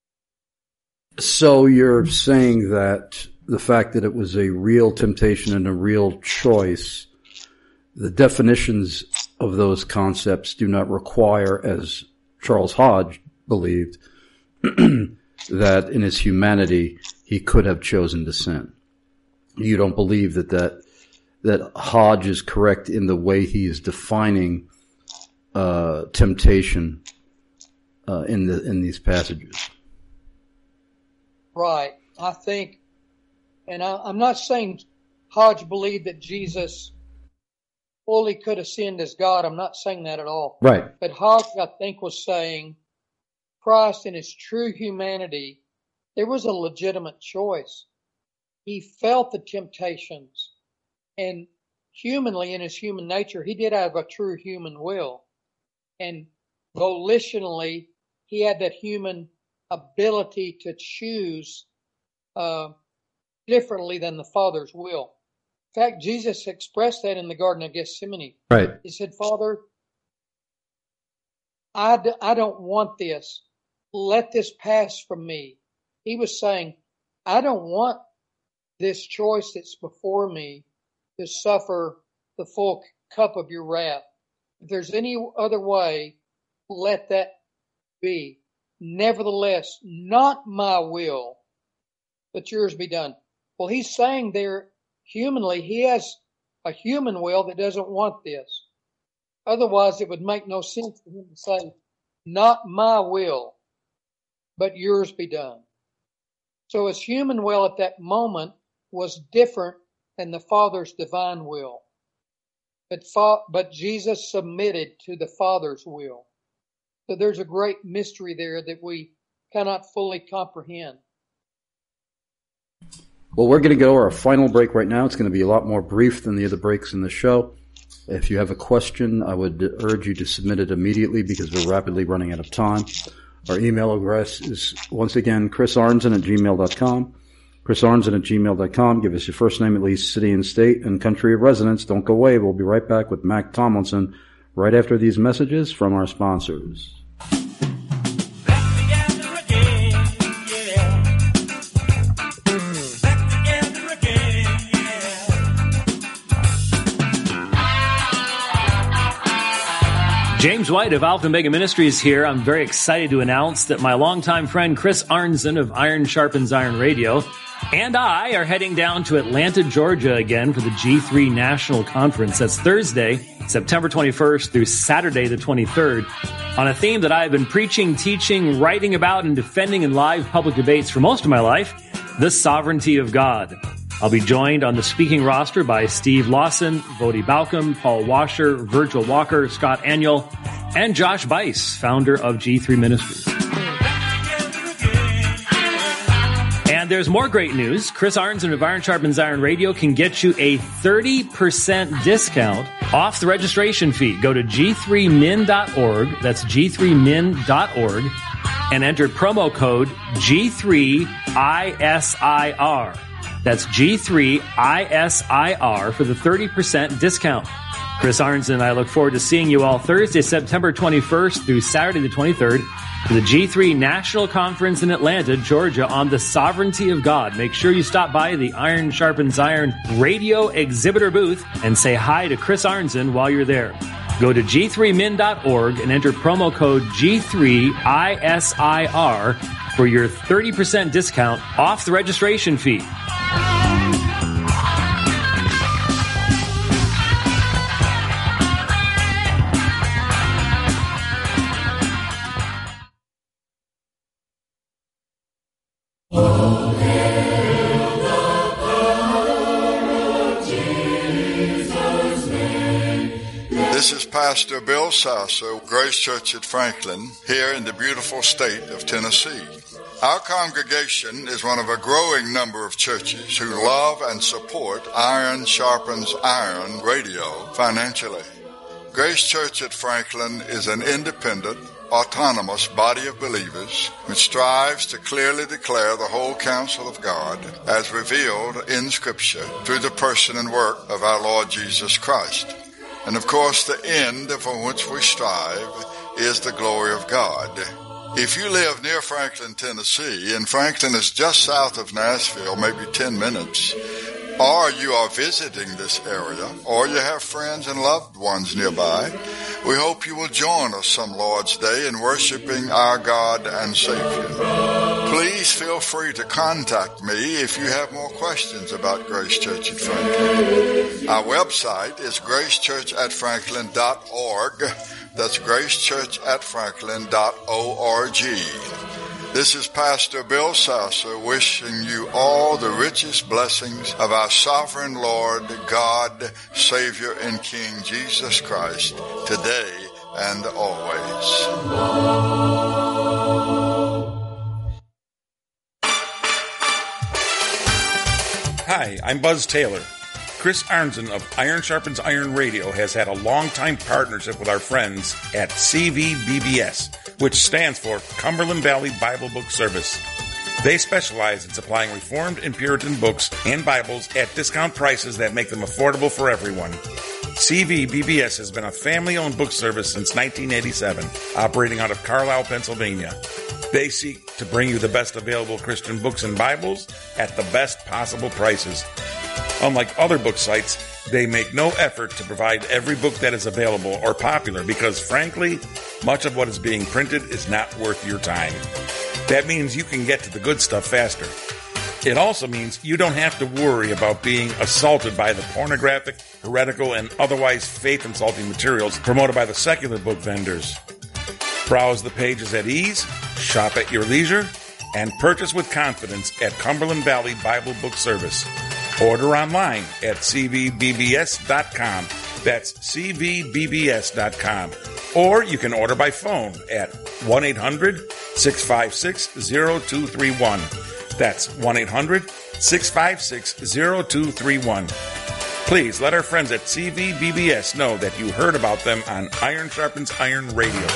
So you're saying that the fact that it was a real temptation and a real choice, the definitions of those concepts do not require, as Charles Hodge believed, that in his humanity he could have chosen to sin. You don't believe that that, that Hodge is correct in the way he is defining uh, temptation uh, in the in these passages. Right. I think, and I, I'm not saying Hodge believed that Jesus fully could have sinned as God. I'm not saying that at all. Right. But Hodge, I think, was saying Christ in his true humanity, there was a legitimate choice. He felt the temptations, and humanly, in his human nature, he did have a true human will. And volitionally, he had that human ability to choose uh, differently than the Father's will. In fact, Jesus expressed that in the Garden of Gethsemane. Right. He said, Father, I, d- I don't want this. Let this pass from me. He was saying, I don't want this choice that's before me to suffer the full cup of your wrath. If there's any other way, let that be. Nevertheless, not my will, but yours be done. Well, he's saying there, humanly, he has a human will that doesn't want this. Otherwise, it would make no sense for him to say, not my will, but yours be done. So his human will at that moment was different than the Father's divine will. But, fa- but Jesus submitted to the Father's will. So there's a great mystery there that we cannot fully comprehend. Well, we're going to go to our final break right now. It's going to be a lot more brief than the other breaks in the show. If you have a question, I would urge you to submit it immediately because we're rapidly running out of time. Our email address is, once again, chris arnzen at gmail dot com. chris arnzen at gmail dot com. Give us your first name, at least city and state, and country of residence. Don't go away. We'll be right back with Mac Tomlinson right after these messages from our sponsors. James White of Alpha Omega Ministries here. I'm very excited to announce that my longtime friend Chris Arnzen of Iron Sharpens Iron Radio and I are heading down to Atlanta, Georgia again for the G three National Conference. That's Thursday, September twenty-first through Saturday the twenty-third, on a theme that I've been preaching, teaching, writing about, and defending in live public debates for most of my life, the sovereignty of God. I'll be joined on the speaking roster by Steve Lawson, Vodi Balcom, Paul Washer, Virgil Walker, Scott Aniol, and Josh Bice, founder of G three Ministries. And there's more great news. Chris Arnzen of Iron Sharpens Iron Radio can get you a thirty percent discount off the registration fee. Go to G three min dot org. That's G three min dot org. And enter promo code G three I S I R. That's G three I S I R for the thirty percent discount. Chris Arnzen and I look forward to seeing you all Thursday, September twenty-first through Saturday the twenty-third for the G three National Conference in Atlanta, Georgia on the sovereignty of God. Make sure you stop by the Iron Sharpens Iron Radio exhibitor booth and say hi to Chris Arnzen while you're there. Go to G three min dot org and enter promo code G three I S I R for your thirty percent discount off the registration fee. This is Pastor Bill Sasser, Grace Church at Franklin, here in the beautiful state of Tennessee. Our congregation is one of a growing number of churches who love and support Iron Sharpens Iron Radio financially. Grace Church at Franklin is an independent, autonomous body of believers which strives to clearly declare the whole counsel of God as revealed in Scripture through the person and work of our Lord Jesus Christ. And of course, the end for which we strive is the glory of God. If you live near Franklin, Tennessee, and Franklin is just south of Nashville, maybe ten minutes, or you are visiting this area, or you have friends and loved ones nearby, we hope you will join us some Lord's Day in worshiping our God and Savior. Please feel free to contact me if you have more questions about Grace Church at Franklin. Our website is grace church at franklin dot org. That's grace church at franklin dot org. This is Pastor Bill Sasser wishing you all the richest blessings of our sovereign Lord, God, Savior, and King Jesus Christ, today and always. Hi, I'm Buzz Taylor. Chris Arnzen of Iron Sharpens Iron Radio has had a long-time partnership with our friends at C V B B S, which stands for Cumberland Valley Bible Book Service. They specialize in supplying Reformed and Puritan books and Bibles at discount prices that make them affordable for everyone. C V B B S has been a family-owned book service since nineteen eighty-seven, operating out of Carlisle, Pennsylvania. They seek to bring you the best available Christian books and Bibles at the best possible prices. Unlike other book sites, they make no effort to provide every book that is available or popular because, frankly, much of what is being printed is not worth your time. That means you can get to the good stuff faster. It also means you don't have to worry about being assaulted by the pornographic, heretical, and otherwise faith-insulting materials promoted by the secular book vendors. Browse the pages at ease, shop at your leisure, and purchase with confidence at Cumberland Valley Bible Book Service. Order online at c v b b s dot com. That's c v b b s dot com. Or you can order by phone at one eight hundred six five six zero two three one. That's one eight hundred six five six zero two three one. Please let our friends at C V B B S know that you heard about them on Iron Sharpens Iron Radio.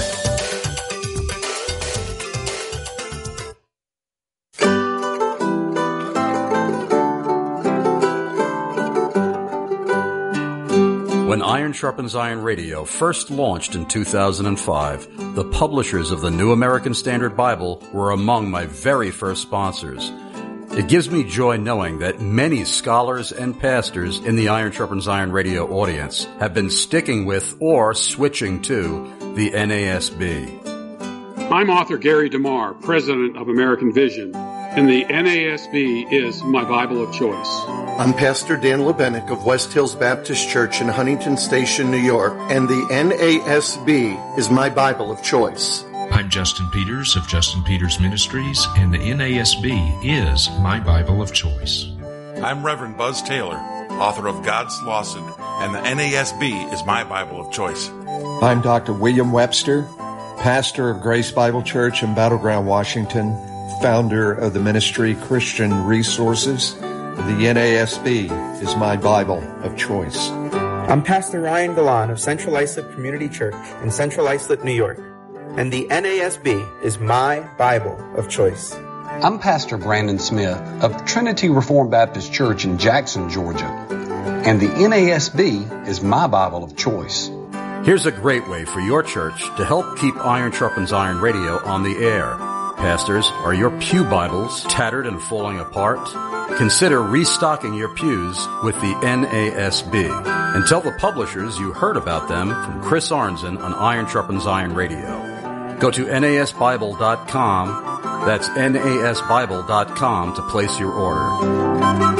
When Iron Sharpens Iron Radio first launched in two thousand five, the publishers of the New American Standard Bible were among my very first sponsors. It gives me joy knowing that many scholars and pastors in the Iron Sharpens Iron radio audience have been sticking with or switching to the N A S B. I'm author Gary DeMar, president of American Vision, and the N A S B is my Bible of choice. I'm Pastor Dan Lebenik of West Hills Baptist Church in Huntington Station, New York, and the N A S B is my Bible of choice. I'm Justin Peters of Justin Peters Ministries, and the N A S B is my Bible of choice. I'm Reverend Buzz Taylor, author of God's Lawsuit, and the N A S B is my Bible of choice. I'm Doctor William Webster, pastor of Grace Bible Church in Battleground, Washington, founder of the ministry Christian Resources. The N A S B is my Bible of choice. I'm Pastor Ryan Galan of Central Islip Community Church in Central Islip, New York, and the N A S B is my Bible of choice. I'm Pastor Brandon Smith of Trinity Reformed Baptist Church in Jackson, Georgia, and the N A S B is my Bible of choice. Here's a great way for your church to help keep Iron Sharpens Iron radio on the air. Pastors, are your pew Bibles tattered and falling apart? Consider restocking your pews with the N A S B. And tell the publishers you heard about them from Chris Arnzen on Iron Sharpens Iron Radio. Go to N A S Bible dot com. That's N A S Bible dot com to place your order.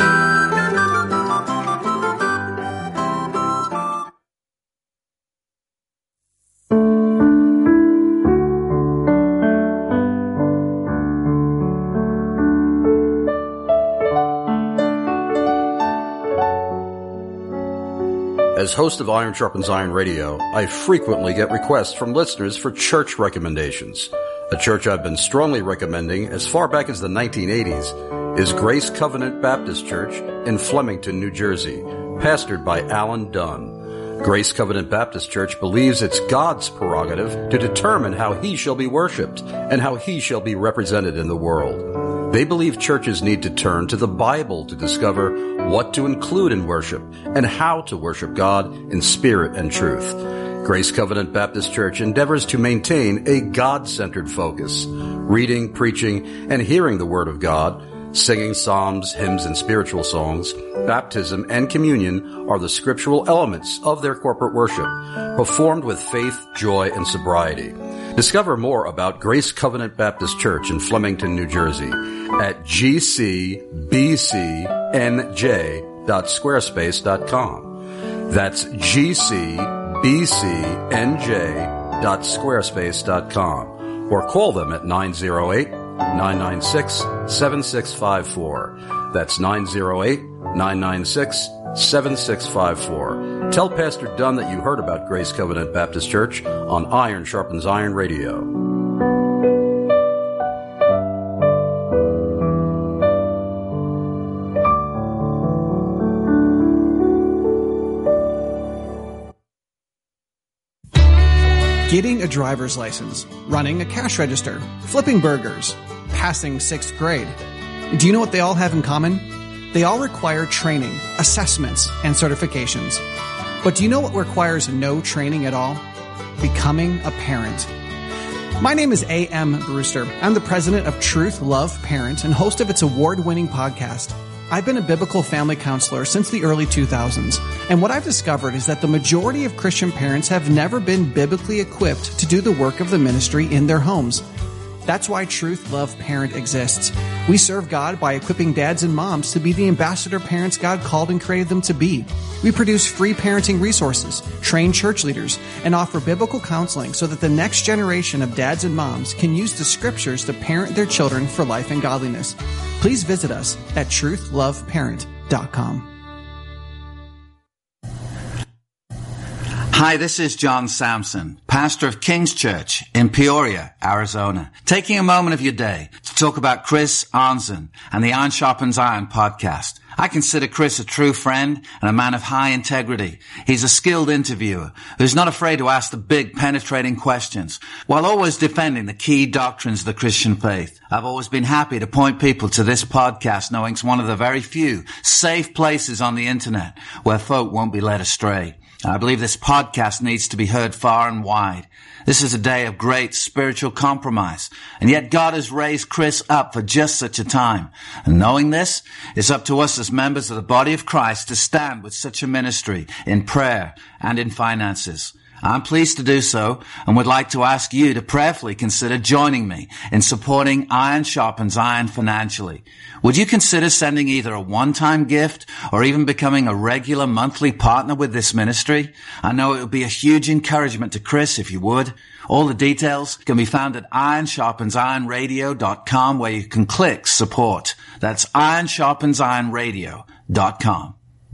As host of Iron Sharpens Iron Radio, I frequently get requests from listeners for church recommendations. A church I've been strongly recommending as far back as the nineteen eighties is Grace Covenant Baptist Church in Flemington, New Jersey, pastored by Alan Dunn. Grace Covenant Baptist Church believes it's God's prerogative to determine how He shall be worshiped and how He shall be represented in the world. They believe churches need to turn to the Bible to discover what to include in worship and how to worship God in spirit and truth. Grace Covenant Baptist Church endeavors to maintain a God-centered focus, reading, preaching, and hearing the Word of God, singing psalms, hymns, and spiritual songs. Baptism and communion are the scriptural elements of their corporate worship, performed with faith, joy, and sobriety. Discover more about Grace Covenant Baptist Church in Flemington, New Jersey at g c b c n j dot squarespace dot com. That's g c b c n j dot squarespace dot com, or call them at nine oh eight, nine nine six, seven six five four. That's nine oh eight, nine nine six, seven six five four. Tell Pastor Dunn that you heard about Grace Covenant Baptist Church on Iron Sharpens Iron Radio. Getting a driver's license, running a cash register, flipping burgers, passing sixth grade. Do you know what they all have in common? They all require training, assessments, and certifications. But do you know what requires no training at all? Becoming a parent. My name is A M Brewster. I'm the president of Truth Love Parent and host of its award-winning podcast. I've been a biblical family counselor since the early two thousands, and what I've discovered is that the majority of Christian parents have never been biblically equipped to do the work of the ministry in their homes. That's why Truth Love Parent exists. We serve God by equipping dads and moms to be the ambassador parents God called and created them to be. We produce free parenting resources, train church leaders, and offer biblical counseling so that the next generation of dads and moms can use the scriptures to parent their children for life and godliness. Please visit us at truth love parent dot com. Hi, this is John Sampson, pastor of King's Church in Peoria, Arizona, taking a moment of your day to talk about Chris Arnzen and the Iron Sharpens Iron podcast. I consider Chris a true friend and a man of high integrity. He's a skilled interviewer who's not afraid to ask the big, penetrating questions while always defending the key doctrines of the Christian faith. I've always been happy to point people to this podcast, knowing it's one of the very few safe places on the internet where folk won't be led astray. I believe this podcast needs to be heard far and wide. This is a day of great spiritual compromise, and yet God has raised Chris up for just such a time. And knowing this, it's up to us as members of the body of Christ to stand with such a ministry in prayer and in finances. I'm pleased to do so and would like to ask you to prayerfully consider joining me in supporting Iron Sharpens Iron financially. Would you consider sending either a one-time gift or even becoming a regular monthly partner with this ministry? I know it would be a huge encouragement to Chris if you would. All the details can be found at iron sharpens iron radio dot com, where you can click support. That's iron sharpens iron radio dot com.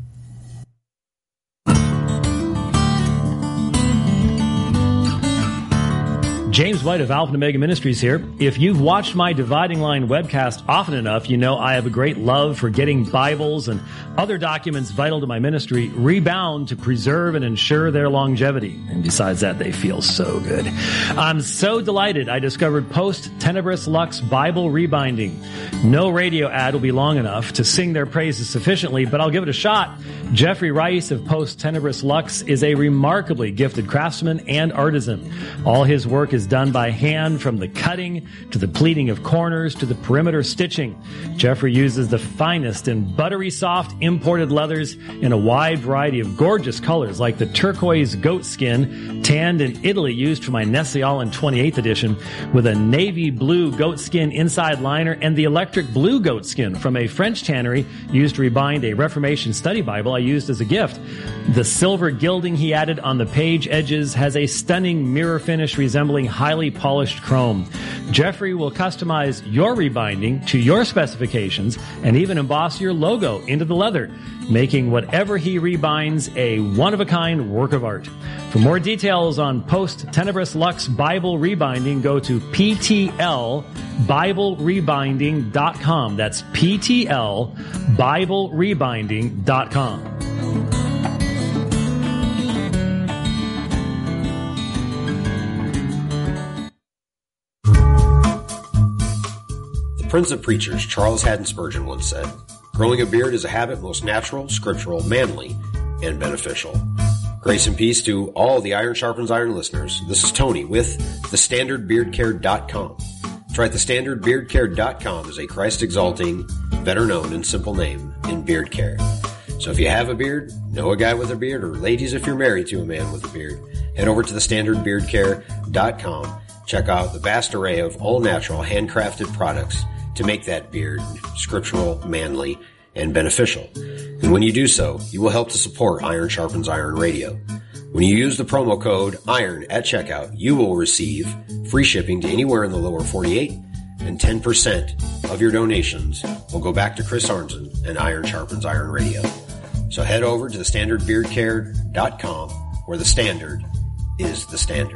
James White of Alpha and Omega Ministries here. If you've watched my Dividing Line webcast often enough, you know I have a great love for getting Bibles and other documents vital to my ministry rebound to preserve and ensure their longevity. And besides that, they feel so good. I'm so delighted I discovered Post Tenebris Lux Bible Rebinding. No radio ad will be long enough to sing their praises sufficiently, but I'll give it a shot. Jeffrey Rice of Post Tenebris Lux is a remarkably gifted craftsman and artisan. All his work is done by hand, from the cutting to the pleating of corners to the perimeter stitching. Jeffrey uses the finest and buttery soft imported leathers in a wide variety of gorgeous colors, like the turquoise goat skin tanned in Italy used for my Nestle Island twenty-eighth edition, with a navy blue goat skin inside liner, and the electric blue goat skin from a French tannery used to rebind a Reformation study Bible I used as a gift. The silver gilding he added on the page edges has a stunning mirror finish resembling highly polished chrome. Jeffrey will customize your rebinding to your specifications and even emboss your logo into the leather, making whatever he rebinds a one-of-a-kind work of art. For more details on Post Tenebris Lux Bible Rebinding, go to p t l bible rebinding dot com. That's p t l bible rebinding dot com. Prince of Preachers, Charles Haddon Spurgeon, once said, "Growing a beard is a habit most natural, scriptural, manly, and beneficial." Grace and peace to all the Iron Sharpens Iron listeners. This is Tony with the standard beard care dot com. That's right, the standard beard care dot com is a Christ-exalting, better-known, and simple name in beard care. So if you have a beard, know a guy with a beard, or ladies, if you're married to a man with a beard, head over to the standard beard care dot com. Check out the vast array of all-natural, handcrafted products to make that beard scriptural, manly, and beneficial. And when you do so, you will help to support Iron Sharpens Iron Radio. When you use the promo code IRON at checkout, you will receive free shipping to anywhere in the lower forty-eight, and ten percent of your donations will go back to Chris Arnzen and Iron Sharpens Iron Radio. So head over to the standard beard care dot com, where the standard is the standard.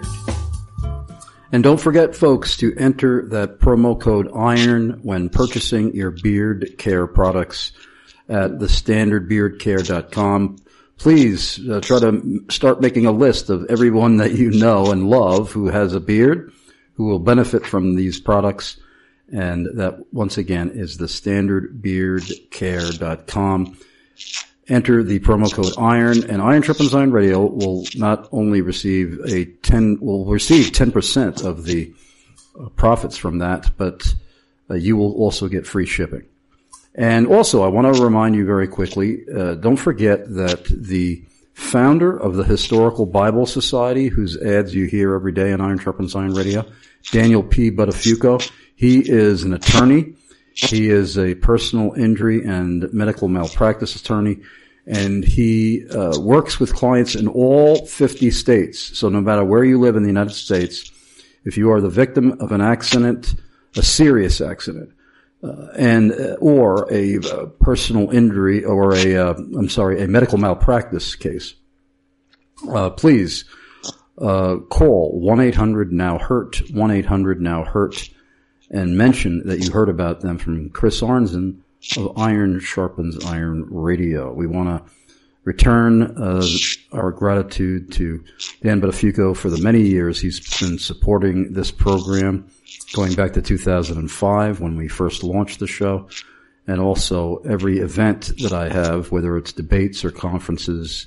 And don't forget, folks, to enter that promo code IRON when purchasing your beard care products at the standard beard care dot com. Please uh, try to start making a list of everyone that you know and love who has a beard, who will benefit from these products. And that, once again, is the standard beard care dot com. Enter the promo code IRON, and Iron Sharpens Iron Radio will not only receive a ten, will receive ten percent of the uh, profits from that, but uh, you will also get free shipping. And also, I want to remind you very quickly, uh, don't forget that the founder of the Historical Bible Society, whose ads you hear every day on Iron Sharpens Iron Radio, Daniel P. Buttafuoco, he is an attorney. He is a personal injury and medical malpractice attorney, and he uh, works with clients in all fifty states. So no matter where you live in the United States, if you are the victim of an accident, a serious accident, uh, and uh, or a uh, personal injury or a uh, I'm sorry, a medical malpractice case, uh, please uh, call one eight hundred now hurt, one eight hundred now hurt. And mention that you heard about them from Chris Arnzen of Iron Sharpens Iron Radio. We want to return uh, our gratitude to Dan Buttafuoco for the many years he's been supporting this program, going back to two thousand five when we first launched the show, and also every event that I have, whether it's debates or conferences,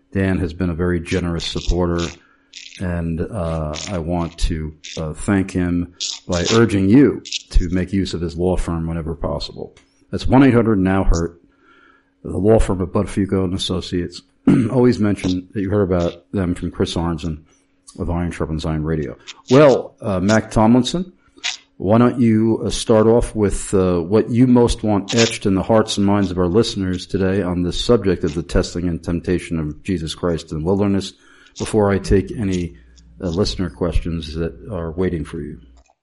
Dan has been a very generous supporter, and uh, I want to uh, thank him by urging you to make use of his law firm whenever possible. That's one eight hundred now hurt, the law firm of Buttafuoco and Associates. Always mention that you heard about them from Chris Arnzen of Iron Sharpens Iron Radio. Well, uh, Mac Tomlinson, why don't you uh, start off with uh, what you most want etched in the hearts and minds of our listeners today on this subject of the testing and temptation of Jesus Christ in the wilderness, before I take any uh, listener questions that are waiting for you.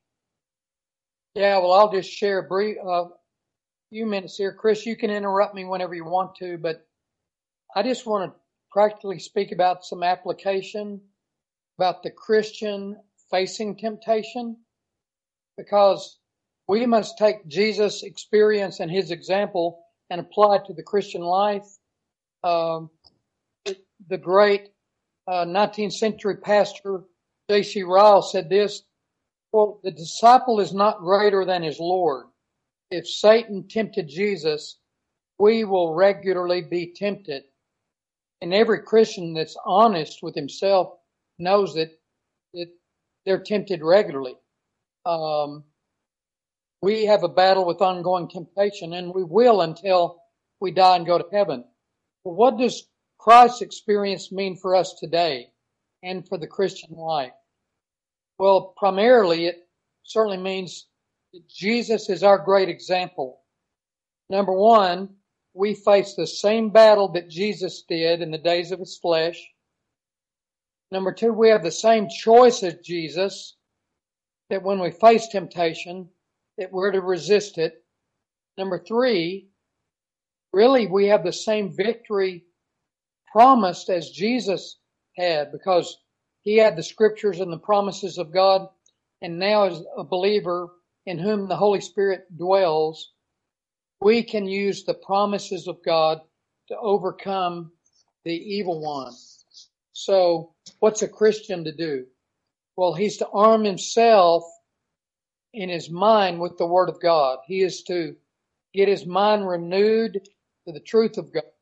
Yeah, well, I'll just share a brief uh, few minutes here. Chris, you can interrupt me whenever you want to, but I just want to practically speak about some application about the Christian facing temptation, because we must take Jesus' experience and his example and apply it to the Christian life. Um, the great uh, nineteenth century pastor J C Ryle said this, quote, "The disciple is not greater than his Lord. If Satan tempted Jesus, we will regularly be tempted." And every Christian that's honest with himself knows that, that they're tempted regularly. Um, we have a battle with ongoing temptation, and we will until we die and go to heaven. Well, what does Christ's experience mean for us today and for the Christian life? Well, primarily it certainly means that Jesus is our great example. Number one, we face the same battle that Jesus did in the days of his flesh. Number two, we have the same choice as Jesus, that when we face temptation, that we're to resist it. Number three, really we have the same victory promised as Jesus had, because he had the scriptures and the promises of God, and now as a believer in whom the Holy Spirit dwells, we can use the promises of God to overcome the evil one. So what's a Christian to do? Well, he's to arm himself in his mind with the Word of God. He is to get his mind renewed to the truth of God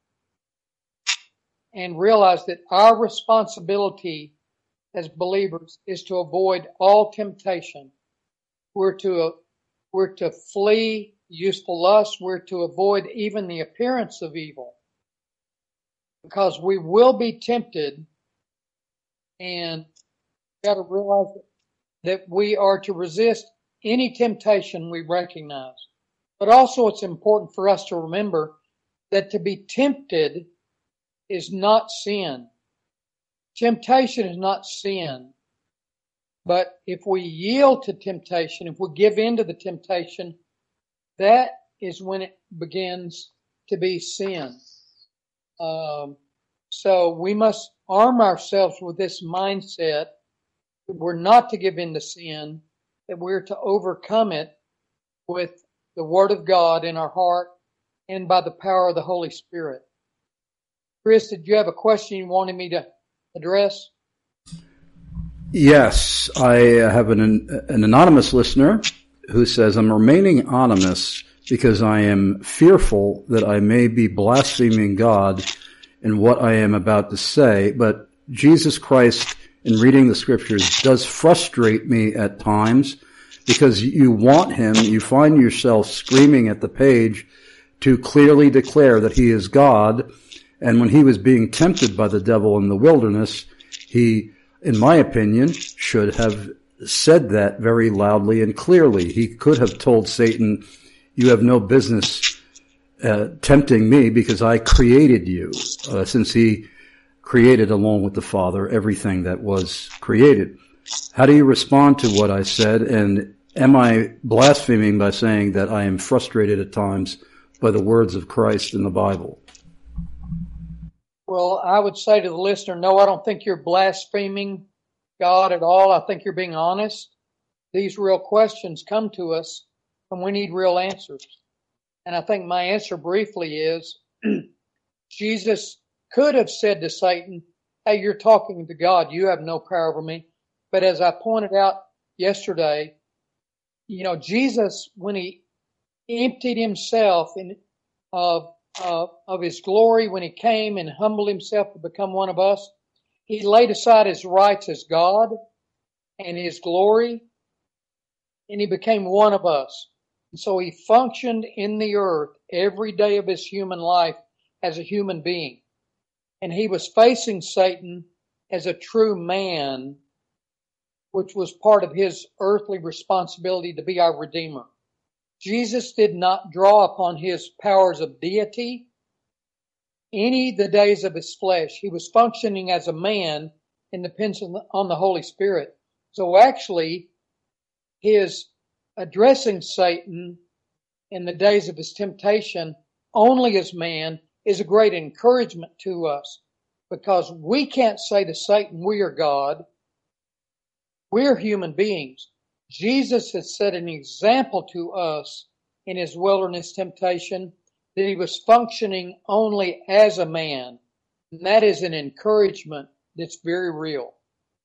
and realize that our responsibility as believers is to avoid all temptation. We're to, uh, we're to flee useful lust. We're to avoid even the appearance of evil, because we will be tempted, and we've got to realize that we are to resist any temptation we recognize. But also it's important for us to remember that to be tempted is not sin. Temptation is not sin. But if we yield to temptation, if we give in to the temptation, that is when it begins to be sin. Um, so we must arm ourselves with this mindset that we're not to give in to sin, that we're to overcome it with the Word of God in our heart and by the power of the Holy Spirit. Chris, did you have a question you wanted me to address? Yes, I have an, an anonymous listener who says, "I'm remaining anonymous because I am fearful that I may be blaspheming God in what I am about to say, but Jesus Christ in reading the scriptures does frustrate me at times, because you want him, you find yourself screaming at the page to clearly declare that he is God. And when he was being tempted by the devil in the wilderness, he, in my opinion, should have said that very loudly and clearly. He could have told Satan, you have no business uh, tempting me because I created you, uh, since he created along with the Father everything that was created. How do you respond to what I said? And am I blaspheming by saying that I am frustrated at times by the words of Christ in the Bible? Well, I would say to the listener, no, I don't think you're blaspheming God at all. I think you're being honest. These real questions come to us when we need real answers. And I think my answer briefly is, Jesus could have said to Satan, hey, you're talking to God. You have no power over me. But as I pointed out yesterday, you know, Jesus, when he emptied himself in, of uh, of his glory when he came and humbled himself to become one of us. He laid aside his rights as God and his glory, and he became one of us. And so he functioned in the earth every day of his human life as a human being. And he was facing Satan as a true man, which was part of his earthly responsibility to be our Redeemer. Jesus did not draw upon his powers of deity any the days of his flesh. He was functioning as a man and depends on the Holy Spirit. So actually, his addressing Satan in the days of his temptation only as man is a great encouragement to us, because we can't say to Satan, we are God. We're human beings. Jesus has set an example to us in his wilderness temptation that he was functioning only as a man. And that is an encouragement that's very real.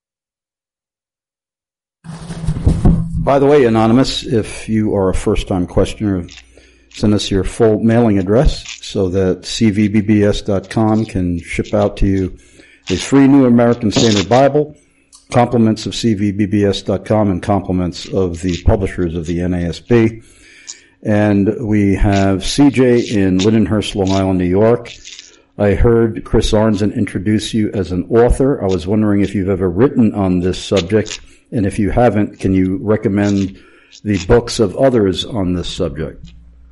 By the way, Anonymous, if you are a first-time questioner, send us your full mailing address so that c v b b s dot com can ship out to you a free New American Standard Bible, compliments of c v b b s dot com, and compliments of the publishers of the N A S B. And we have C J in Lindenhurst, Long Island, New York. I heard Chris Arnzen introduce you as an author. I was wondering if you've ever written on this subject, and if you haven't, can you recommend the books of others on this subject?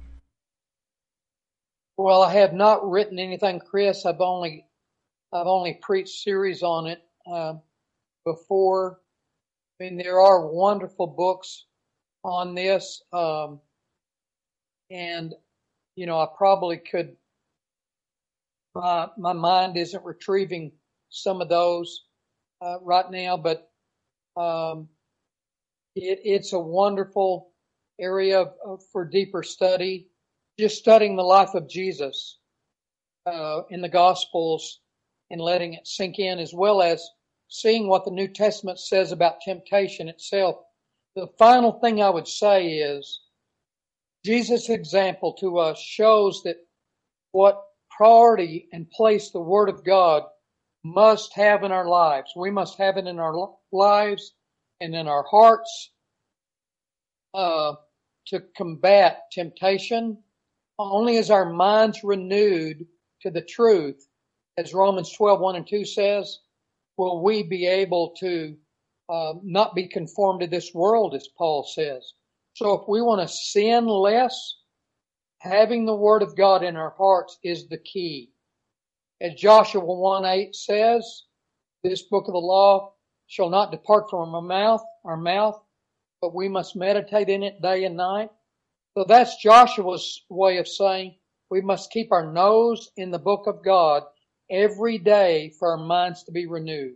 Well, I have not written anything, Chris. I've only I've only preached series on it uh, before. I mean, there are wonderful books on this, um, and you know, I probably could. My my mind isn't retrieving some of those uh, right now, but um, it, it's a wonderful area of, of, for deeper study. Just studying the life of Jesus uh, in the Gospels and letting it sink in, as well as seeing what the New Testament says about temptation itself. The final thing I would say is Jesus' example to us shows that what priority and place the Word of God must have in our lives. We must have it in our lives and in our hearts uh, to combat temptation. Only as our minds renewed to the truth, as Romans twelve, one and two says, will we be able to uh, not be conformed to this world, as Paul says. So if we want to sin less, having the Word of God in our hearts is the key. As Joshua one eight says, this book of the law shall not depart from our mouth, our mouth, but we must meditate in it day and night. So that's Joshua's way of saying we must keep our nose in the book of God every day for our minds to be renewed.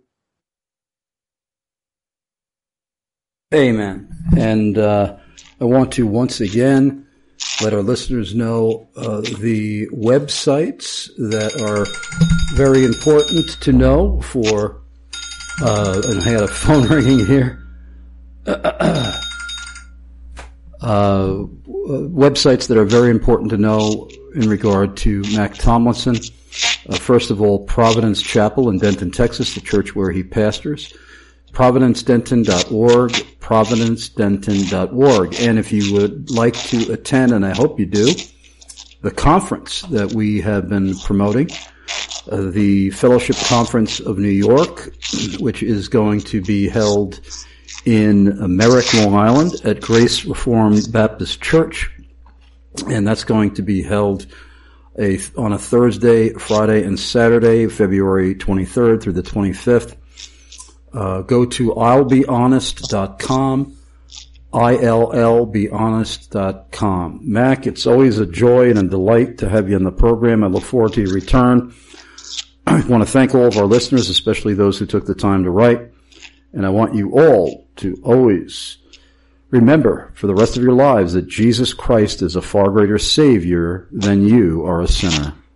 Amen. And uh, I want to once again let our listeners know uh, the websites that are very important to know for, uh, and I had a phone ringing here. Uh, websites that are very important to know in regard to Mac Tomlinson. Uh, first of all, Providence Chapel in Denton, Texas, the church where he pastors. providence denton dot org, providence denton dot org. And if you would like to attend, and I hope you do, the conference that we have been promoting, uh, the Fellowship Conference of New York, which is going to be held in Merrick, Long Island at Grace Reformed Baptist Church. And that's going to be held a, on a Thursday, Friday, and Saturday, February twenty-third through the twenty-fifth. Uh, go to I'll be honest dot com, I L L be honest dot com. Mac, it's always a joy and a delight to have you on the program. I look forward to your return. I want to thank all of our listeners, especially those who took the time to write. And I want you all to always remember for the rest of your lives that Jesus Christ is a far greater Savior than you are a sinner.